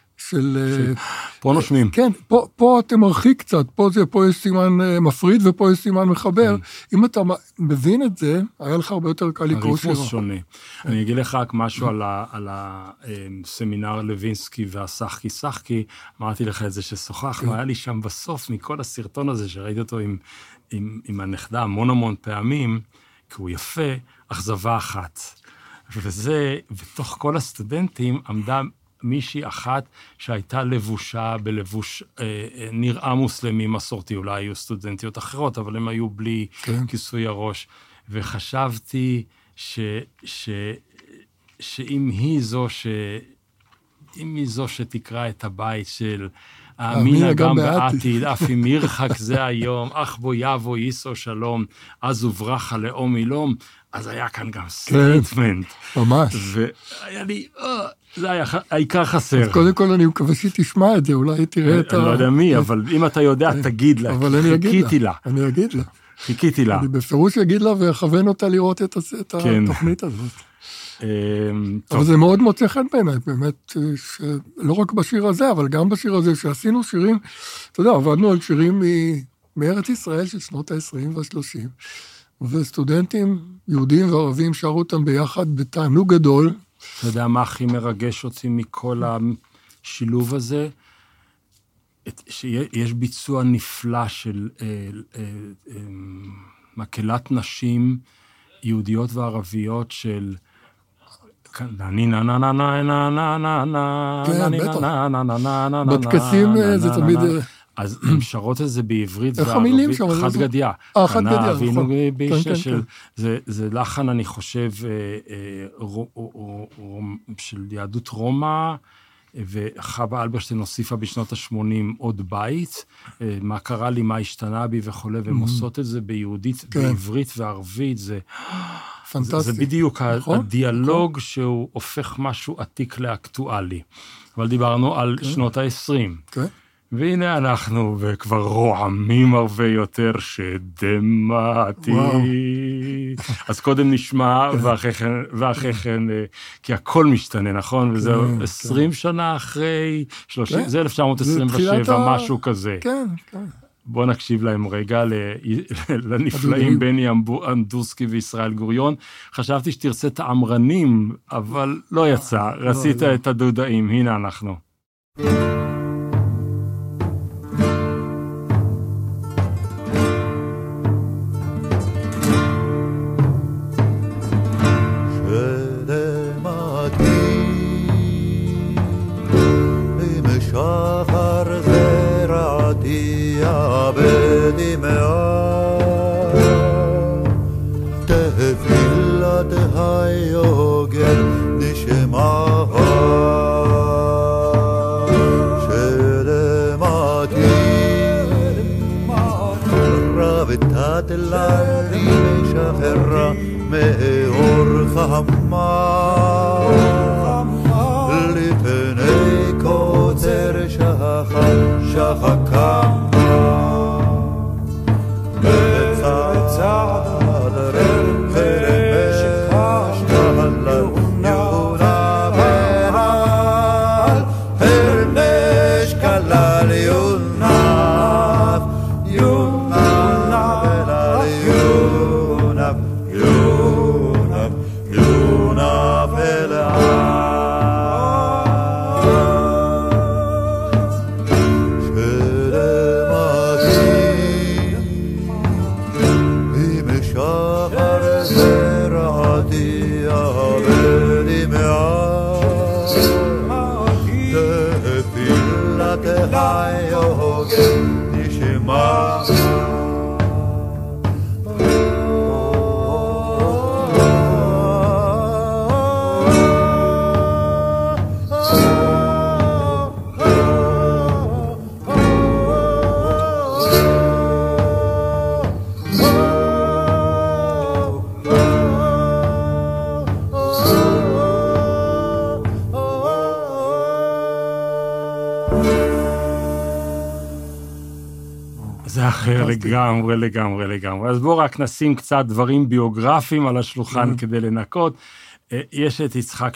פה נושמים. כן, פה אתה מרחיק קצת, פה יש סימן מפריד ופה יש סימן מחבר. אם אתה מבין את זה, היה לך הרבה יותר קל לקרוא שירה. הריתמוס שונה. אני אגיד לך רק משהו על הסמינר לוינסקי והשחקי, אמרתי לך את זה ששוחחנו, היה לי שם בסוף מכל הסרטון הזה, שראיתי אותו עם הנכדה המון פעמים, כי הוא יפה, אכזבה אחת. וזה, בתוך כל הסטודנטים, עמדה מישהי אחת שהייתה לבושה בלבוש נראה מוסלמי מסורתי, אולי היו סטודנטיות אחרות, אבל הם היו בלי כיסוי הראש. וחשבתי שאם היא זו שתקרא את הבית של האמינה גם בעתיד, אף אם ירחק זה היום, אך בו יבוא ייסו שלום, אז וברכה לאום אילום, אז היה כאן גם סטייטמנט. ממש. והיה לי, זה היה העיקר חסר. אז קודם כל אני מקווה שתשמע את זה, אולי תראה את אני לא יודע מי, אבל אם אתה יודע, תגיד לה. אבל אני אגיד לה. אני אגיד לה. חיכיתי לה. אני בפירוש אגיד לה ואכוון אותה לראות את התוכנית הזאת. אבל זה מאוד מוצא חן בעיניי, באמת, לא רק בשיר הזה, אבל גם בשיר הזה, שעשינו שירים, אתה יודע, עבדנו על שירים מארץ ישראל של שנות ה-20 וה-30, וסטודנטים יהודים וערבים שרו אותם ביחד בתענוג גדול. אתה יודע מה הכי מרגש אותי מכל השילוב הזה? שיש ביצוע נפלא של מקהלת נשים יהודיות וערביות של בטקסים זה תמיד... אז הן שרות את זה בעברית וערבית, חד גדיה. חד גדיה, נכון. זה לחן, אני חושב, של יהדות רומא, וחווה אלברשטיין הוסיפה בשנות ה-80 עוד בית, מה קרה לי, מה השתנה בי וכו', והן עושות את זה ביהודית, בעברית וערבית, זה... פנטסטי. זה בדיוק הדיאלוג שהוא הופך משהו עתיק לאקטואלי. אבל דיברנו על שנות ה-20. כן. והנה אנחנו, וכבר רועמים הרבה יותר שדמעתי. אז קודם נשמע, ואחרי כן, כי הכל משתנה, נכון? וזהו 20 שנה אחרי, זה 1927, משהו כזה. כן, כן. בואו נקשיב להם רגע, לנפלאים בני אמדורסקי וישראל גוריון. חשבתי שתרצה את האמרנים, אבל לא יצא. רצית את הדודאים, הנה אנחנו. לגמרי. אז בואו רק נשים קצת דברים ביוגרפיים על השולחן כדי לנקות. יש את יצחק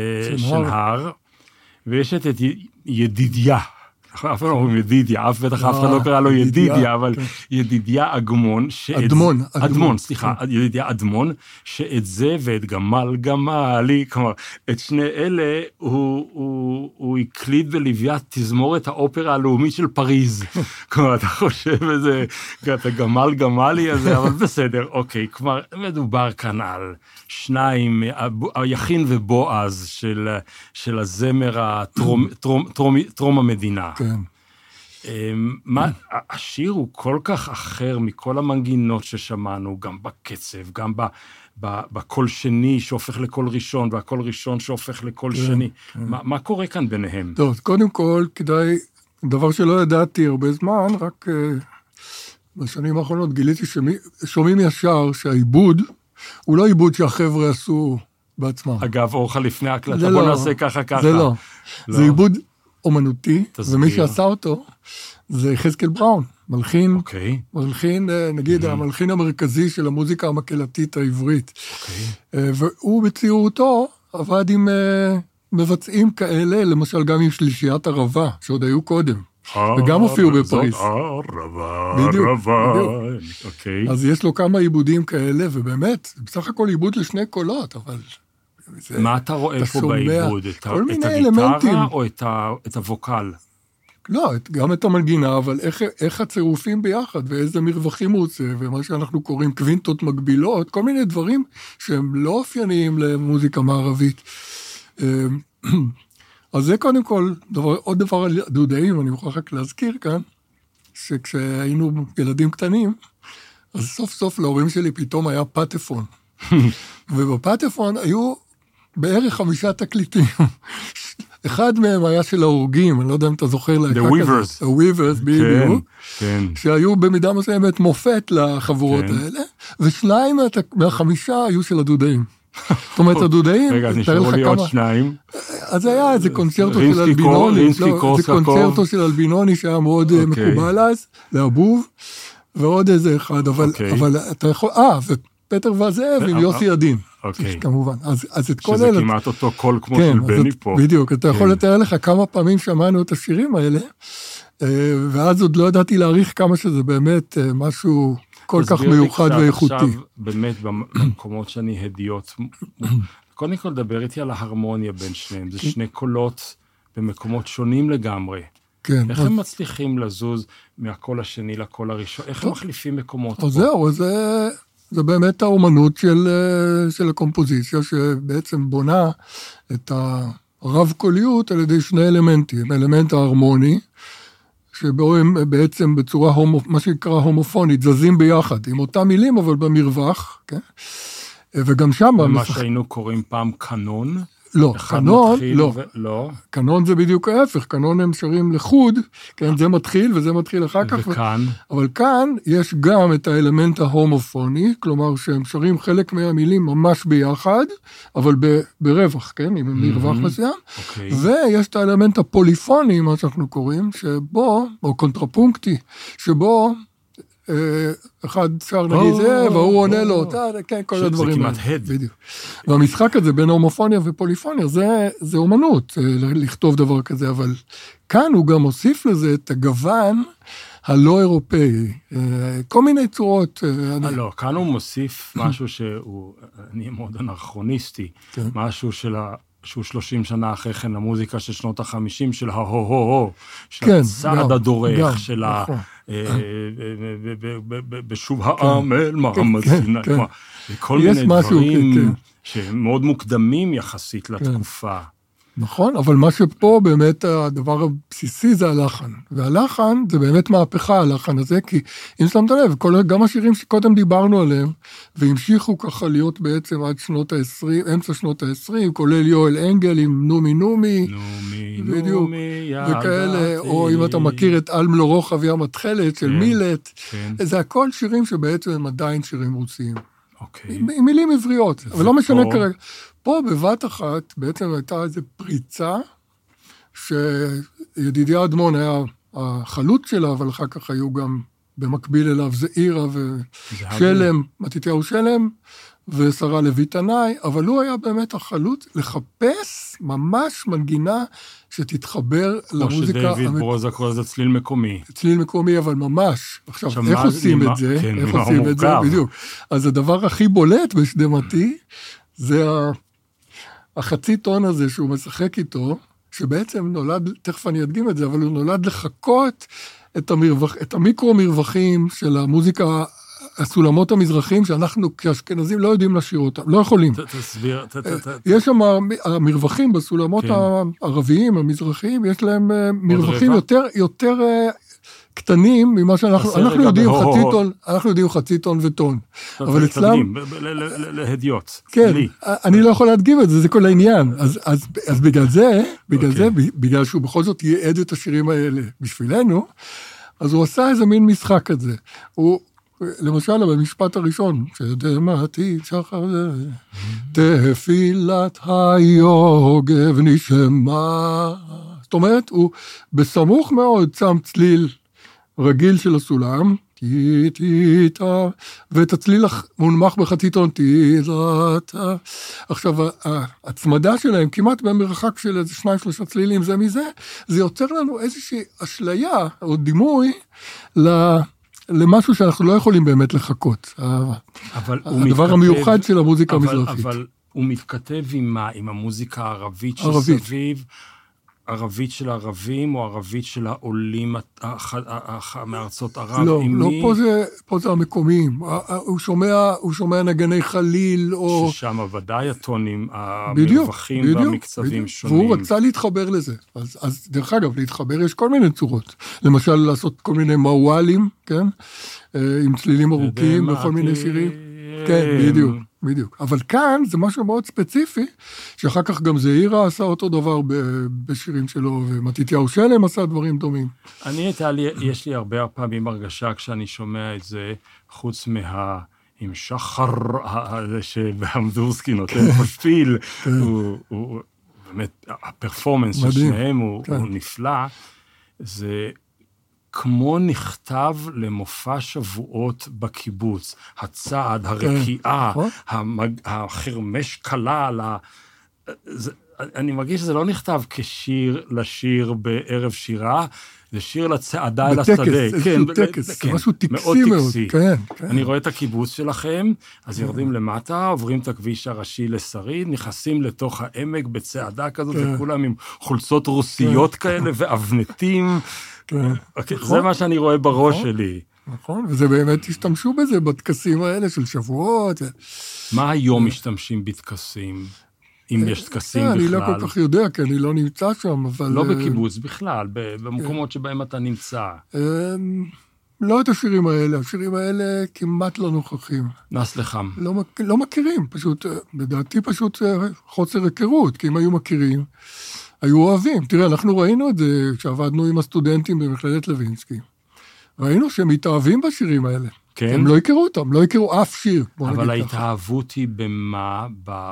שנהר, ויש את ידידיה. אף אחד לא אומרים ידידיה, בטח אף אחד לא קרא לו ידידיה, אבל ידידיה אדמון. אדמון, סליחה, ידידיה אדמון, שאת זה ואת גמלי, כלומר, את שני אלה הוא הקליט בלוויית תזמורת האופרה הלאומית של פריז. כלומר, אתה חושב איזה, אתה גמלי הזה, אבל בסדר, אוקיי, כלומר, מדובר כאן על שניים, היכין ובועז של הזמר טרום המדינה. השיר הוא כל כך אחר מכל המנגינות ששמענו, גם בקצב, גם בקול שני שהופך לקול ראשון, והקול ראשון שהופך לקול שני. מה קורה כאן ביניהם? טוב, קודם כל, כדאי, דבר שלא ידעתי הרבה זמן, רק בשנים האחרונות גיליתי ששומעים ישר שהעיבוד, הוא לא עיבוד שהחבר'ה עשו בעצמם. אגב, אורחה לפני ההקלטה, בוא נעשה ככה. זה לא. זה עיבוד אומנותי, ומי שעשה אותו זה יחזקאל בראון, מלחין, נגיד, המלחין המרכזי של המוזיקה המקהלתית העברית. והוא בצעירותו עבד עם מבצעים כאלה, למשל גם עם שלישיית ערבה, שעוד היו קודם. וגם הופיעו בפריז. זאת ערבה. אוקיי. אז יש לו כמה עיבודים כאלה, ובאמת, בסך הכל עיבוד לשני קולות, אבל... מה אתה רואה פה בעיבוד? את הגיטרה או את הווקל? לא, גם את המנגינה, אבל איך הצירופים ביחד, ואיזה מרווחים הוא עושה, ומה שאנחנו קוראים קווינטות מקבילות, כל מיני דברים שהם לא אופייניים למוזיקה מערבית. אז זה קודם כל, עוד דבר על דודאים, אני מוכרח רק להזכיר כאן, שכשהיינו ילדים קטנים, אז סוף סוף להורים שלי פתאום היה פטפון. ובפטפון היו בערך 5 תקליטים. אחד מהם היה של ההורגים, אני לא יודע אם אתה זוכר להקה כזאת. ה-Weavers, בדיוק. כן. שהיו במידה מסוימת מופת לחבורות האלה, ושניים מה5 היו של הדודאים. זאת אומרת, הדודאים... רגע, נשארו לי עוד 2. אז היה איזה קונצרטו של אלבינוני, זה קונצרטו של אלבינוני שהיה מאוד מקובל אז, לאבוב, ועוד איזה אחד, אבל אתה יכול... ופטר וזאב עם יוסי ידין. אוקיי. כמובן. אז את כל שזה אלה... כמעט אותו קול כמו של בני פה. בדיוק, אתה יכול לתאר לך כמה פעמים שמענו את השירים האלה, ואז עוד לא ידעתי להעריך כמה שזה באמת משהו כל כך מיוחד ואיכותי. עכשיו, באמת, במקומות שאני הדיוט, קודם כל דבר איתי על ההרמוניה בין שניהם, זה שני קולות במקומות שונים לגמרי. כן. איך הם מצליחים לזוז מהקול השני לקול הראשון? איך הם מחליפים מקומות פה? אז זהו, זה באמת האומנות של הקומפוזיציה, שבעצם בונה את הרב-קוליות על ידי 2 אלמנטים. אלמנט ההרמוני, שבו הם בעצם בצורה, מה שנקרא הומופונית, זזים ביחד, עם אותם מילים, אבל במרווח, כן? וגם שם... ומה שהיינו קוראים פעם קנון? לא, קנון, לא. קנון זה בדיוק ההפך, קנון הם שרים לחוד, כן, זה מתחיל וזה מתחיל אחר כך. וכאן? אבל כאן יש גם את האלמנט ההומופוני, כלומר שהם שרים חלק מהמילים ממש ביחד, אבל ברווח, כן, עם מרווח מסוים. ויש את האלמנט הפוליפוני, מה שאנחנו קוראים, שבו, או קונטרפונקטי, שבו, אחד שר נגיד זה, והוא עונה לו, כן, כל הדברים. זה כמעט הד. בדיוק. והמשחק הזה בין הומופוניה ופוליפוניה, זה אומנות לכתוב דבר כזה, אבל כאן הוא גם מוסיף לזה את הגוון הלא אירופאי, כל מיני צורות. לא, כאן הוא מוסיף משהו שהוא, אני מאוד אנרכוניסטי, משהו שהוא 30 שנה אחרי כן, המוזיקה של שנות ה-50, של ההו-הו-הו, של הצעד הדורך, של בשוב העם אל מעמד סיני, וכל מיני דברים שהם מאוד מוקדמים יחסית לתקופה. נכון, אבל מה שפה באמת הדבר הבסיסי זה הלחן, והלחן זה באמת מהפכה, הלחן הזה, כי אם שמת לב, גם השירים שקודם דיברנו עליהם, והמשיכו ככה להיות בעצם עד שנות ה-20, אמצע שנות ה-20, כולל יואל אנגל עם נומי נומי, בדיוק, וכאלה, או אם אתה מכיר את על מלוא רוחב ים התכלת של מילט, זה הכל שירים שבעצם הם עדיין שירים רוסיים. עם מילים עבריות, אבל לא משנה כרגע. פה בבת אחת בעצם הייתה איזו פריצה, שידידיה אדמון היה החלוץ שלה, אבל אחר כך היו גם במקביל אליו זעירה ושלם, מתתיהו שלם, ושרה לוי תנאי, אבל הוא היה באמת החלוץ לחפש ממש מנגינה שתתחבר למוזיקה. כמו שדייוויד ברוזה קורא לזה צליל מקומי. צליל מקומי, אבל ממש. עכשיו, איך עושים את זה? איך עושים את זה? בדיוק. אז הדבר הכי בולט בשדמתי, זה החצי טון הזה שהוא משחק איתו, שבעצם נולד, תכף אני אדגים את זה, אבל הוא נולד לחכות את המיקרו-מרווחים של המוזיקה, הסולמות המזרחיים, שאנחנו כאשכנזים לא יודעים לשיר אותם, לא יכולים. תסביר. יש שם המרווחים בסולמות הערביים, המזרחיים, יש להם מרווחים יותר קטנים ממה שאנחנו יודעים חצי טון וטון. אבל אצלם... להדיוט. כן, אני לא יכול להדגים את זה, זה כל העניין. אז בגלל שהוא בכל זאת ייעד את השירים האלה בשבילנו, אז הוא עשה איזה מין משחק כזה. הוא... למשל, במשפט הראשון, שדמעתי שחר זה, תפילת היוגב נשמע. זאת אומרת, הוא בסמוך מאוד שם צליל רגיל של הסולם, טיטה, ואת הצליל מונמך בחצי טון, טיטה. עכשיו, ההצמדה שלהם, כמעט במרחק של איזה 2-3 צלילים זה מזה, זה יוצר לנו איזושהי אשליה או דימוי למשהו שאנחנו לא יכולים באמת לחכות. הדבר המיוחד של המוזיקה המזרחית. אבל הוא מתכתב עם המוזיקה הערבית שסביב, ערבית של הערבים, או ערבית של העולים מארצות ערב? לא, פה זה המקומיים. הוא שומע נגני חליל, או... ששם ודאי הטונים, המרווחים והמקצבים שונים. והוא רצה להתחבר לזה. אז דרך אגב, להתחבר יש כל מיני צורות. למשל, לעשות כל מיני מוואלים, כן? עם צלילים ארוכים וכל מיני שירים. כן, בדיוק. אבל כאן זה משהו מאוד ספציפי, שאחר כך גם זעירה עשה אותו דבר בשירים שלו, ומתתיהו שלם עשה דברים דומים. יש לי הרבה פעמים הרגשה כשאני שומע את זה, חוץ עם שחר, שבאמדורסקי נותן פשפיל, הוא באמת, הפרפורמנס של שניהם הוא נפלא, זה... כמו נכתב למופע שבועות בקיבוץ, הצעד, הרקיעה, החרמש קלה על אני מרגיש שזה לא נכתב כשיר לשיר בערב שירה, זה שיר לצעדה אל השדה. בטקס, משהו טקסי מאוד. אני רואה את הקיבוץ שלכם, אז יורדים למטה, עוברים את הכביש הראשי לשריד, נכנסים לתוך העמק בצעדה כזאת, וכולם עם חולצות רוסיות כאלה, ואבנטים. זה מה שאני רואה בראש שלי. נכון, וזה באמת השתמשו בזה בטקסים האלה של שבועות. מה היום משתמשים בטקסים? אם יש טקסים בכלל? אני לא כל כך יודע, כי אני לא נמצא שם, אבל... לא בקיבוץ בכלל, במקומות שבהם אתה נמצא. לא את השירים האלה, השירים האלה כמעט לא נוכחים. נס לחם. לא מכירים, פשוט, לדעתי פשוט חוסר היכרות, כי אם היו מכירים, היו אוהבים. תראה, אנחנו ראינו את זה כשעבדנו עם הסטודנטים במכללת לוינסקי. ראינו שהם התאהבים בשירים האלה. כן? הם לא הכירו אותם, לא הכירו אף שיר. אבל ההתאהבות היא במה,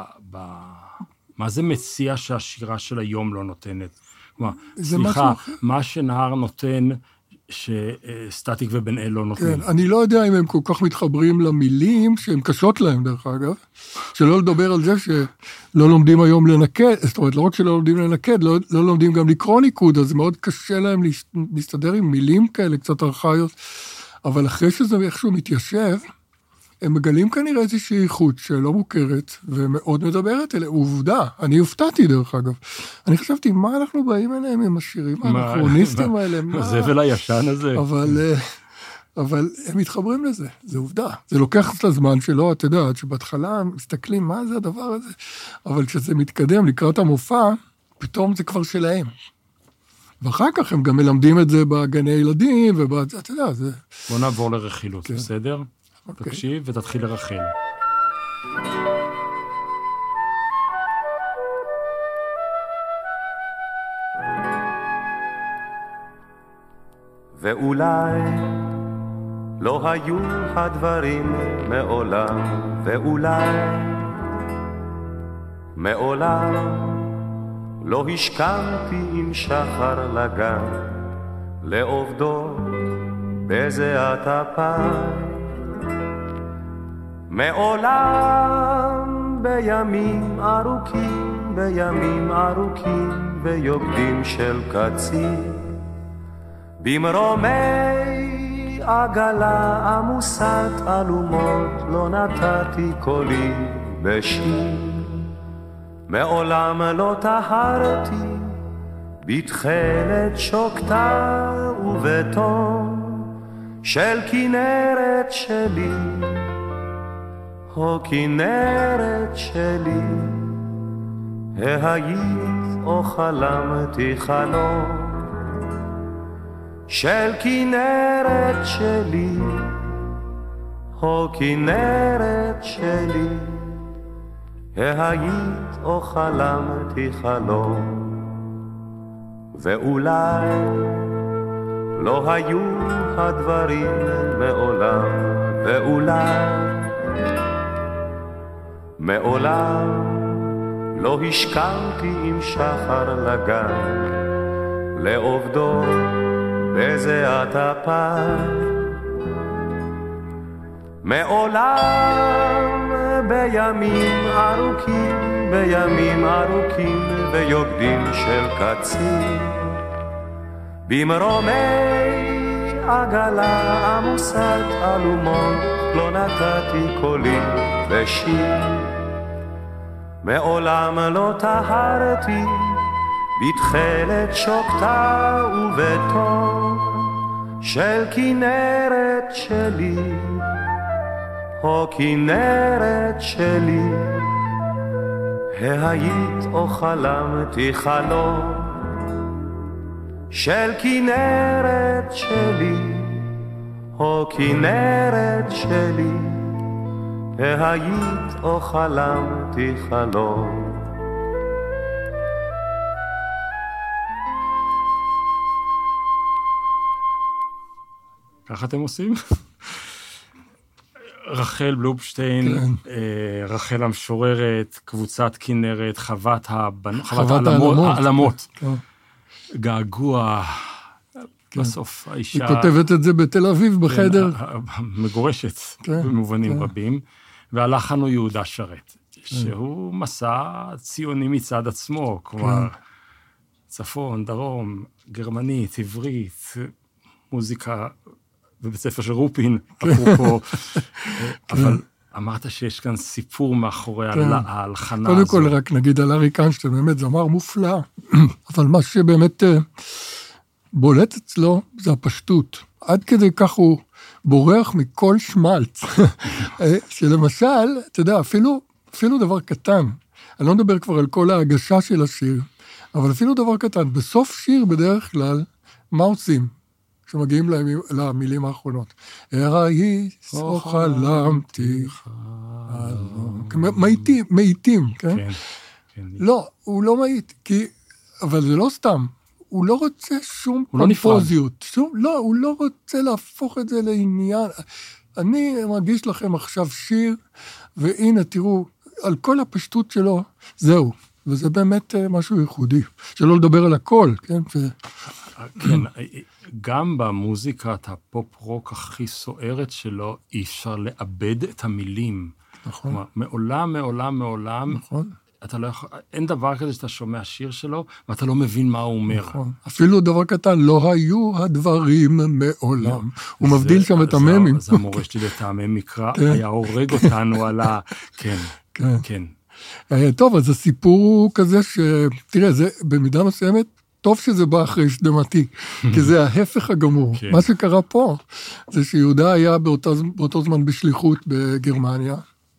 מה זה מציע שהשירה של היום לא נותנת? כלומר, סליחה, מה שנהר נותן שסטטיק ובן אל לא נותנים. כן, אני לא יודע אם הם כל כך מתחברים למילים שהן קשות להם, דרך אגב, שלא לדבר על זה שלא לומדים היום לנקד, זאת אומרת, לא רק שלא לומדים לנקד, לא לומדים גם לקרוא ניקוד, אז מאוד קשה להם להסתדר עם מילים כאלה, קצת ארכאיות, אבל אחרי שזה איכשהו מתיישב, הם מגלים כנראה איזושהי איכות שלא מוכרת, ומאוד מדברת אליה. עובדה, אני הופתעתי דרך אגב. אני חשבתי, מה אנחנו באים אליהם עם השירים האנכרוניסטים האלה? הזבל הישן הזה. אבל הם מתחברים לזה, זה עובדה. זה לוקח את הזמן שלו, אתה יודע, שבהתחלה מסתכלים, מה זה הדבר הזה? אבל כשזה מתקדם לקראת המופע, פתאום זה כבר שלהם. ואחר כך הם גם מלמדים את זה בגני ילדים, אתה יודע, זה... בוא נעבור לרכילות, בסדר? תקשיב ותתחיל לרחל. ואולי לא היו הדברים מעולם, ואולי מעולם לא השכמתי עם שחר לגן, לעובדו בזיעת אפיים. מעולם בימים ארוכים ויוקדים של קציר, במרומי עגלה עמוסת אלומות לא נתתי קולי בשיר. מעולם לא טהרתי בתכלת שוקתה ובתום של כנרת שלי, או כנרת שלי, היית או חלמתי חלום של כנרת שלי, או כנרת שלי, היית או חלמתי חלום. ואולי לא היו הדברים מעולם, ואולי מעולם לא השכמתי עם שחר לגן, לעובדו בזיעת אפיים. מעולם בימים ארוכים ביוקדים של קציר במרומי עגלה עמוסת אלומות לא נתתי קולי ושיר מעולם לא טהרתי בתכלת שוקתה ובתור של כנרת שלי או כנרת שלי היית או חלמתי חלום של כנרת שלי או כנרת שלי היית או חלמתי חלום ככה אתם עושים? רחל בלובשטיין, כן. רחל המשוררת, קבוצת כנרת, חוות העלמות, כן. געגוע, כן. בסוף האישה... היא כותבת את זה בתל אביב בחדר. מגורשת, כן, במובנים כן. רבים, והלחן הוא יהודה שרת, כן. שהוא מסע ציוני מצד עצמו, כלומר, כן. צפון, דרום, גרמנית, עברית, מוזיקה... בבית ספר של רופין, אפרופו, אבל אמרת שיש כאן סיפור מאחורי ההלחנה הזו. קודם כל, רק נגיד על אריק איינשטיין, באמת זמר מופלא, אבל מה שבאמת בולט אצלו זה הפשטות. עד כדי כך הוא בורח מכל שמלץ, שלמשל, אתה יודע, אפילו דבר קטן, אני לא מדבר כבר על כל ההגשה של השיר, אבל אפילו דבר קטן, בסוף שיר בדרך כלל, מה עושים? שמגיעים למילים האחרונות. הראיס או חלמתי, מאיטים, כן? לא, הוא לא מאיט, אבל זה לא סתם, הוא לא רוצה שום פומפוזיות. לא, הוא לא רוצה להפוך את זה לעניין. אני מרגיש לכם עכשיו שיר, והנה תראו, על כל הפשטות שלו, זהו. וזה באמת משהו ייחודי. שלא לדבר על הכל, כן? כן, גם במוזיקת הפופ-רוק הכי סוערת שלו, אי אפשר לאבד את המילים. נכון. כלומר, מעולם, נכון. אתה לא יכול, אין דבר כזה שאתה שומע שיר שלו, ואתה לא מבין מה הוא אומר. נכון. אפילו דבר קטן, לא היו הדברים מעולם. הוא מבדיל שם את הממים. אז המורה שלי לטעמי מקרא, היה הורג אותנו על ה... כן. טוב, אז הסיפור הוא כזה תראה, זה במידה מסוימת, טוב שזה בא אחרי שדמתי, כי זה ההפך הגמור. מה שקרה פה, זה שיהודה היה באותו זמן בשליחות בגרמניה,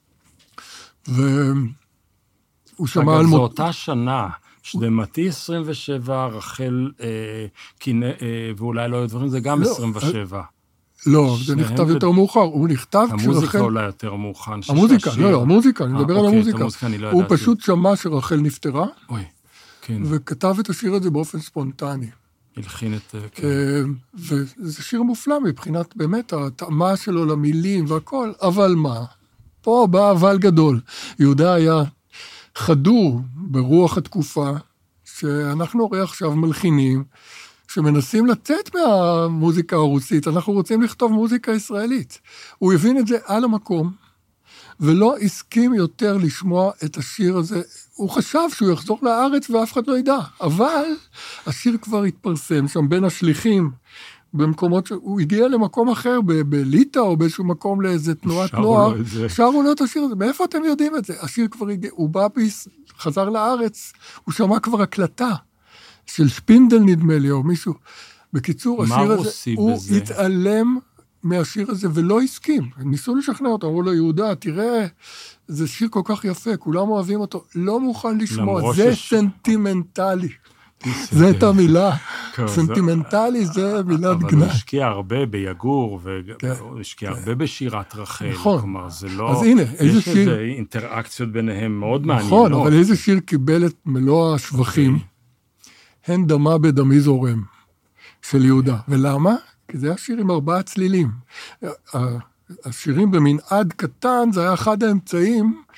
והוא שמע על... אגב, זו אותה שנה, שדמתי 27, רחל, ואולי לא היו דברים, זה גם 27. לא, זה נכתב יותר מאוחר, הוא נכתב כשרחל... המוזיקה אולי יותר מאוחר. המוזיקה, אני מדבר על המוזיקה. הוא פשוט שמע שרחל נפטרה, וכתב את השיר הזה באופן ספונטני. הלחין את... וזה שיר מופלא מבחינת באמת ההתאמה שלו למילים והכל, אבל מה? פה בא אבל גדול. יהודה היה חדור ברוח התקופה, שאנחנו הרי עכשיו מלחינים, שמנסים לצאת מהמוזיקה הרוסית, אנחנו רוצים לכתוב מוזיקה ישראלית. הוא הבין את זה על המקום, ולא הסכים יותר לשמוע את השיר הזה. הוא חשב שהוא יחזור לארץ ואף אחד לא ידע, אבל השיר כבר התפרסם שם בין השליחים, במקומות שהוא הגיע למקום אחר, בליטא או באיזשהו מקום לאיזה תנועת נוער, שרו לו את השיר הזה. מאיפה אתם יודעים את זה? השיר כבר הגיע, הוא בא חזר לארץ, הוא שמע כבר הקלטה, של שפינדל נדמה לי, או מישהו. בקיצור, השיר הזה, הוא התעלם מהשיר הזה ולא הסכים. הם ניסו לשכנע אותו, אמרו לו, יהודה, תראה, זה שיר כל כך יפה, כולם אוהבים אותו, לא מוכן לשמוע, זה סנטימנטלי. זה את המילה. סנטימנטלי זה מילת גנאי. אבל הוא השקיע הרבה ביגור, והוא השקיע הרבה בשירת רחל. נכון. כלומר, זה לא... אז הנה, איזה שיר... יש איזה אינטראקציות ביניהם מאוד מעניינות. נכון, אבל איזה שיר קיבל את מלוא השבחים, הן דמה בדמי זורם, של יהודה. ולמה? כי זה היה שיר עם 4 צלילים. השירים במנעד קטן, זה היה אחד האמצעים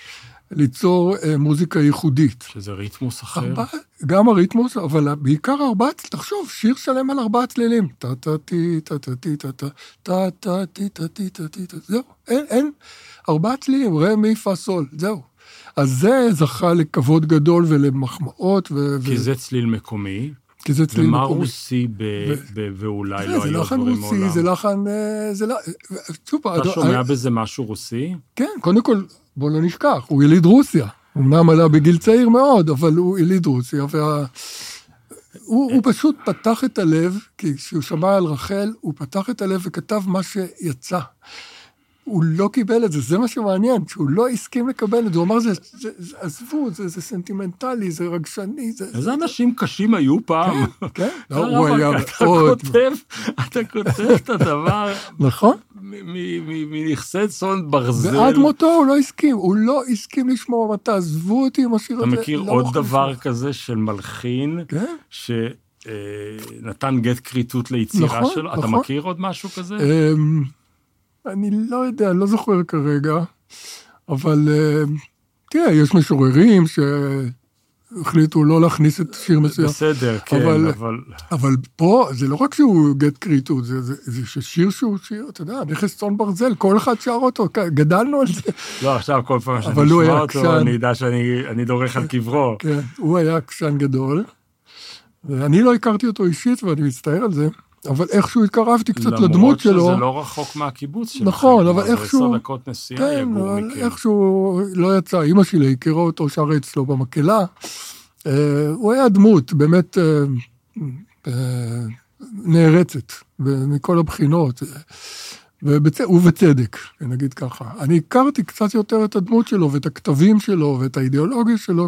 ליצור מוזיקה ייחודית. שזה ריתמוס אחר. גם הריתמוס, אבל בעיקר 4, תחשוב, שיר שלם על 4 צלילים. טה-טה-טי, טה-טה-טי, טה-טה-טי, טה-טי, טה-טי, זהו. אין 4 צלילים, ראה מי פה סול, זהו. אז זה זכה לכבוד גדול ולמחמאות. כי זה צליל מקומי. כי זה צליל מקומי. ומה רוסי ואולי לא היו לחן דברים רוסי, מעולם. זה לחן... אתה שומע בזה משהו רוסי? כן, קודם כל, בוא לא נשכח, הוא יליד רוסיה. הוא אמנם עלה בגיל צעיר מאוד, אבל הוא יליד רוסיה, הוא פשוט פתח את הלב, כי כשהוא שמע על רחל, הוא פתח את הלב וכתב מה שיצא. הוא לא קיבל את זה, זה מה שמעניין, שהוא לא הסכים לקבל את זה, הוא אמר, עזבו, זה סנטימנטלי, זה רגשני, זה... איזה אנשים קשים היו פעם. כן, הוא היה אתה כותב את הדבר... נכון. מנכסי צאן ברזל. ועד מותו הוא לא הסכים לשמוע, תעזבו אותי עם השיר הזה. אתה מכיר עוד דבר כזה של מלחין, שנתן גט כריתות ליצירה שלו? אתה מכיר עוד משהו כזה? אני לא יודע, לא זוכר כרגע, אבל תראה, יש משוררים שהחליטו לא להכניס את שיר מסוים. בסדר, כן, אבל פה זה לא רק שהוא גט כריתות, זה שיר שהוא שיר, אתה יודע, נכס צאן ברזל, כל אחד שר אותו, גדלנו על זה. לא, עכשיו כל פעם שאני אשמע אותו, אני יודע שאני דורך על קברו. כן, הוא היה עקשן גדול, ואני לא הכרתי אותו אישית, ואני מצטער על זה. אבל איכשהו התקרבתי קצת לדמות שלו. למרות שזה לא רחוק מהקיבוץ שלך. נכון, אבל איכשהו... 10 דקות נסיעה כן, יגור אבל מכם. איכשהו לא יצא. אמא שלי הכירה אותו, שרה אצלו במקהלה. הוא היה דמות, באמת נערצת, מכל הבחינות. ובצדק, נגיד ככה. אני הכרתי קצת יותר את הדמות שלו, ואת הכתבים שלו, ואת האידיאולוגיה שלו,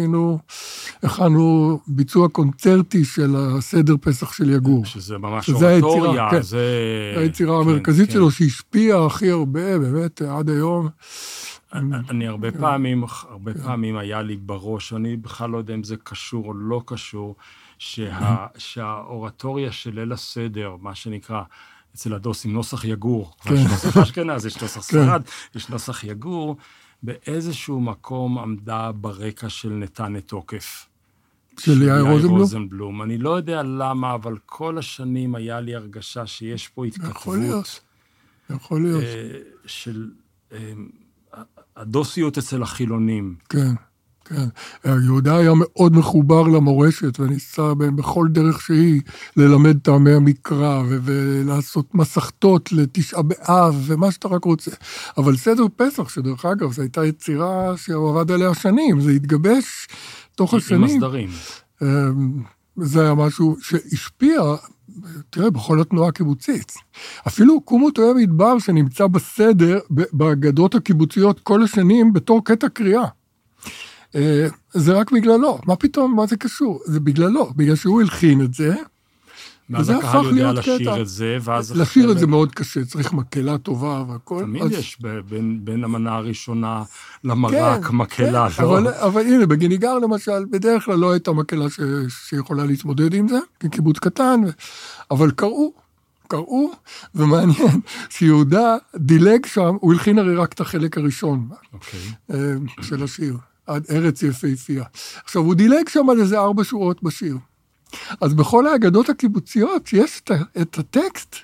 הכנו ביצוע קונצרטי של הסדר פסח של יגור. שזה ממש אורטוריה. כן. זה היצירה המרכזית שלו, שהשפיעה הכי הרבה, באמת, עד היום. אני הרבה פעמים היה לי בראש, אני בכלל לא יודע אם זה קשור או לא קשור, שהאורטוריה של ליל הסדר, מה שנקרא, אצל הדוסים, נוסח יגור. יש נוסח אשכנז, יש נוסח ספרד, יש נוסח יגור, באיזשהו מקום עמדה ברקע של נתן את תוקף. של יאיר רוזנבלום. אני לא יודע למה, אבל כל השנים היה לי הרגשה שיש פה התכתבות. יכול להיות. של הדוסיות אצל החילונים. כן. כן, יהודה היה מאוד מחובר למורשת, וניסה בכל דרך שהיא ללמד טעמי המקרא, ולעשות מסכתות לתשעה באב, ומה שאתה רק רוצה. אבל סדר פסח, שדרך אגב, זו הייתה יצירה שהוא עבד עליה שנים, זה התגבש תוך השנים. עם הסדרים. זה היה משהו שהשפיע, תראה, בכל התנועה הקיבוצית. אפילו קומות אוהב מדבר שנמצא בסדר, באגדות הקיבוציות כל השנים, בתור קטע קריאה. זה רק בגללו. מה פתאום, מה זה קשור? זה בגללו, בגלל שהוא הלחין את זה. ואז הקהל יודע לשיר את זה, ואז... לשיר את זה מאוד קשה, צריך מקהלה טובה והכל. תמיד יש בין המנה הראשונה למרק מקהלה, לא? אבל הנה, בגיניגר למשל, בדרך כלל לא הייתה מקהלה שיכולה להתמודד עם זה, כקיבוץ קטן, אבל קראו, ומעניין שיהודה דילג שם, הוא הלחין הרי רק את החלק הראשון של השיר. עד ארץ יפהפייה. עכשיו, הוא דילג שם על איזה 4 שורות בשיר. אז בכל האגדות הקיבוציות, שיש את הטקסט,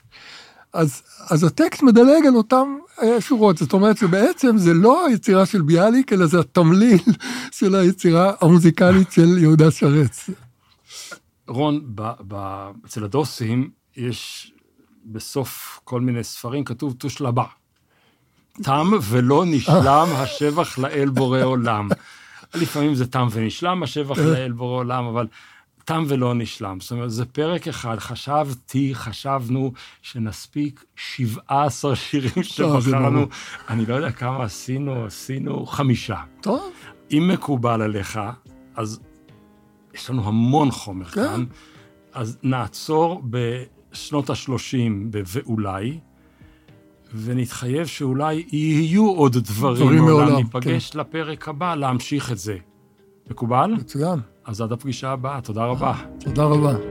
אז הטקסט מדלג על אותם שורות. זאת אומרת שבעצם זה לא היצירה של ביאליק, אלא זה התמליל של היצירה המוזיקלית של יהודה שרץ. רון, אצל הדוסים יש בסוף כל מיני ספרים, כתוב תוש לבא. תם ולא נשלם השבח לאל בורא עולם. לפעמים זה תם ונשלם השבח לאל בורא עולם, אבל תם ולא נשלם. זאת אומרת, זה פרק אחד. חשבנו שנספיק 17 שירים שבחרנו. אני לא יודע כמה עשינו 5. טוב. אם מקובל עליך, אז יש לנו המון חומר כאן. אז נעצור בשנות ה-30 ואולי, ונתחייב שאולי יהיו עוד דברים מעולם, ניפגש לפרק הבא להמשיך את זה. מקובל? מצוין. אז עד הפגישה הבאה, תודה רבה. תודה רבה.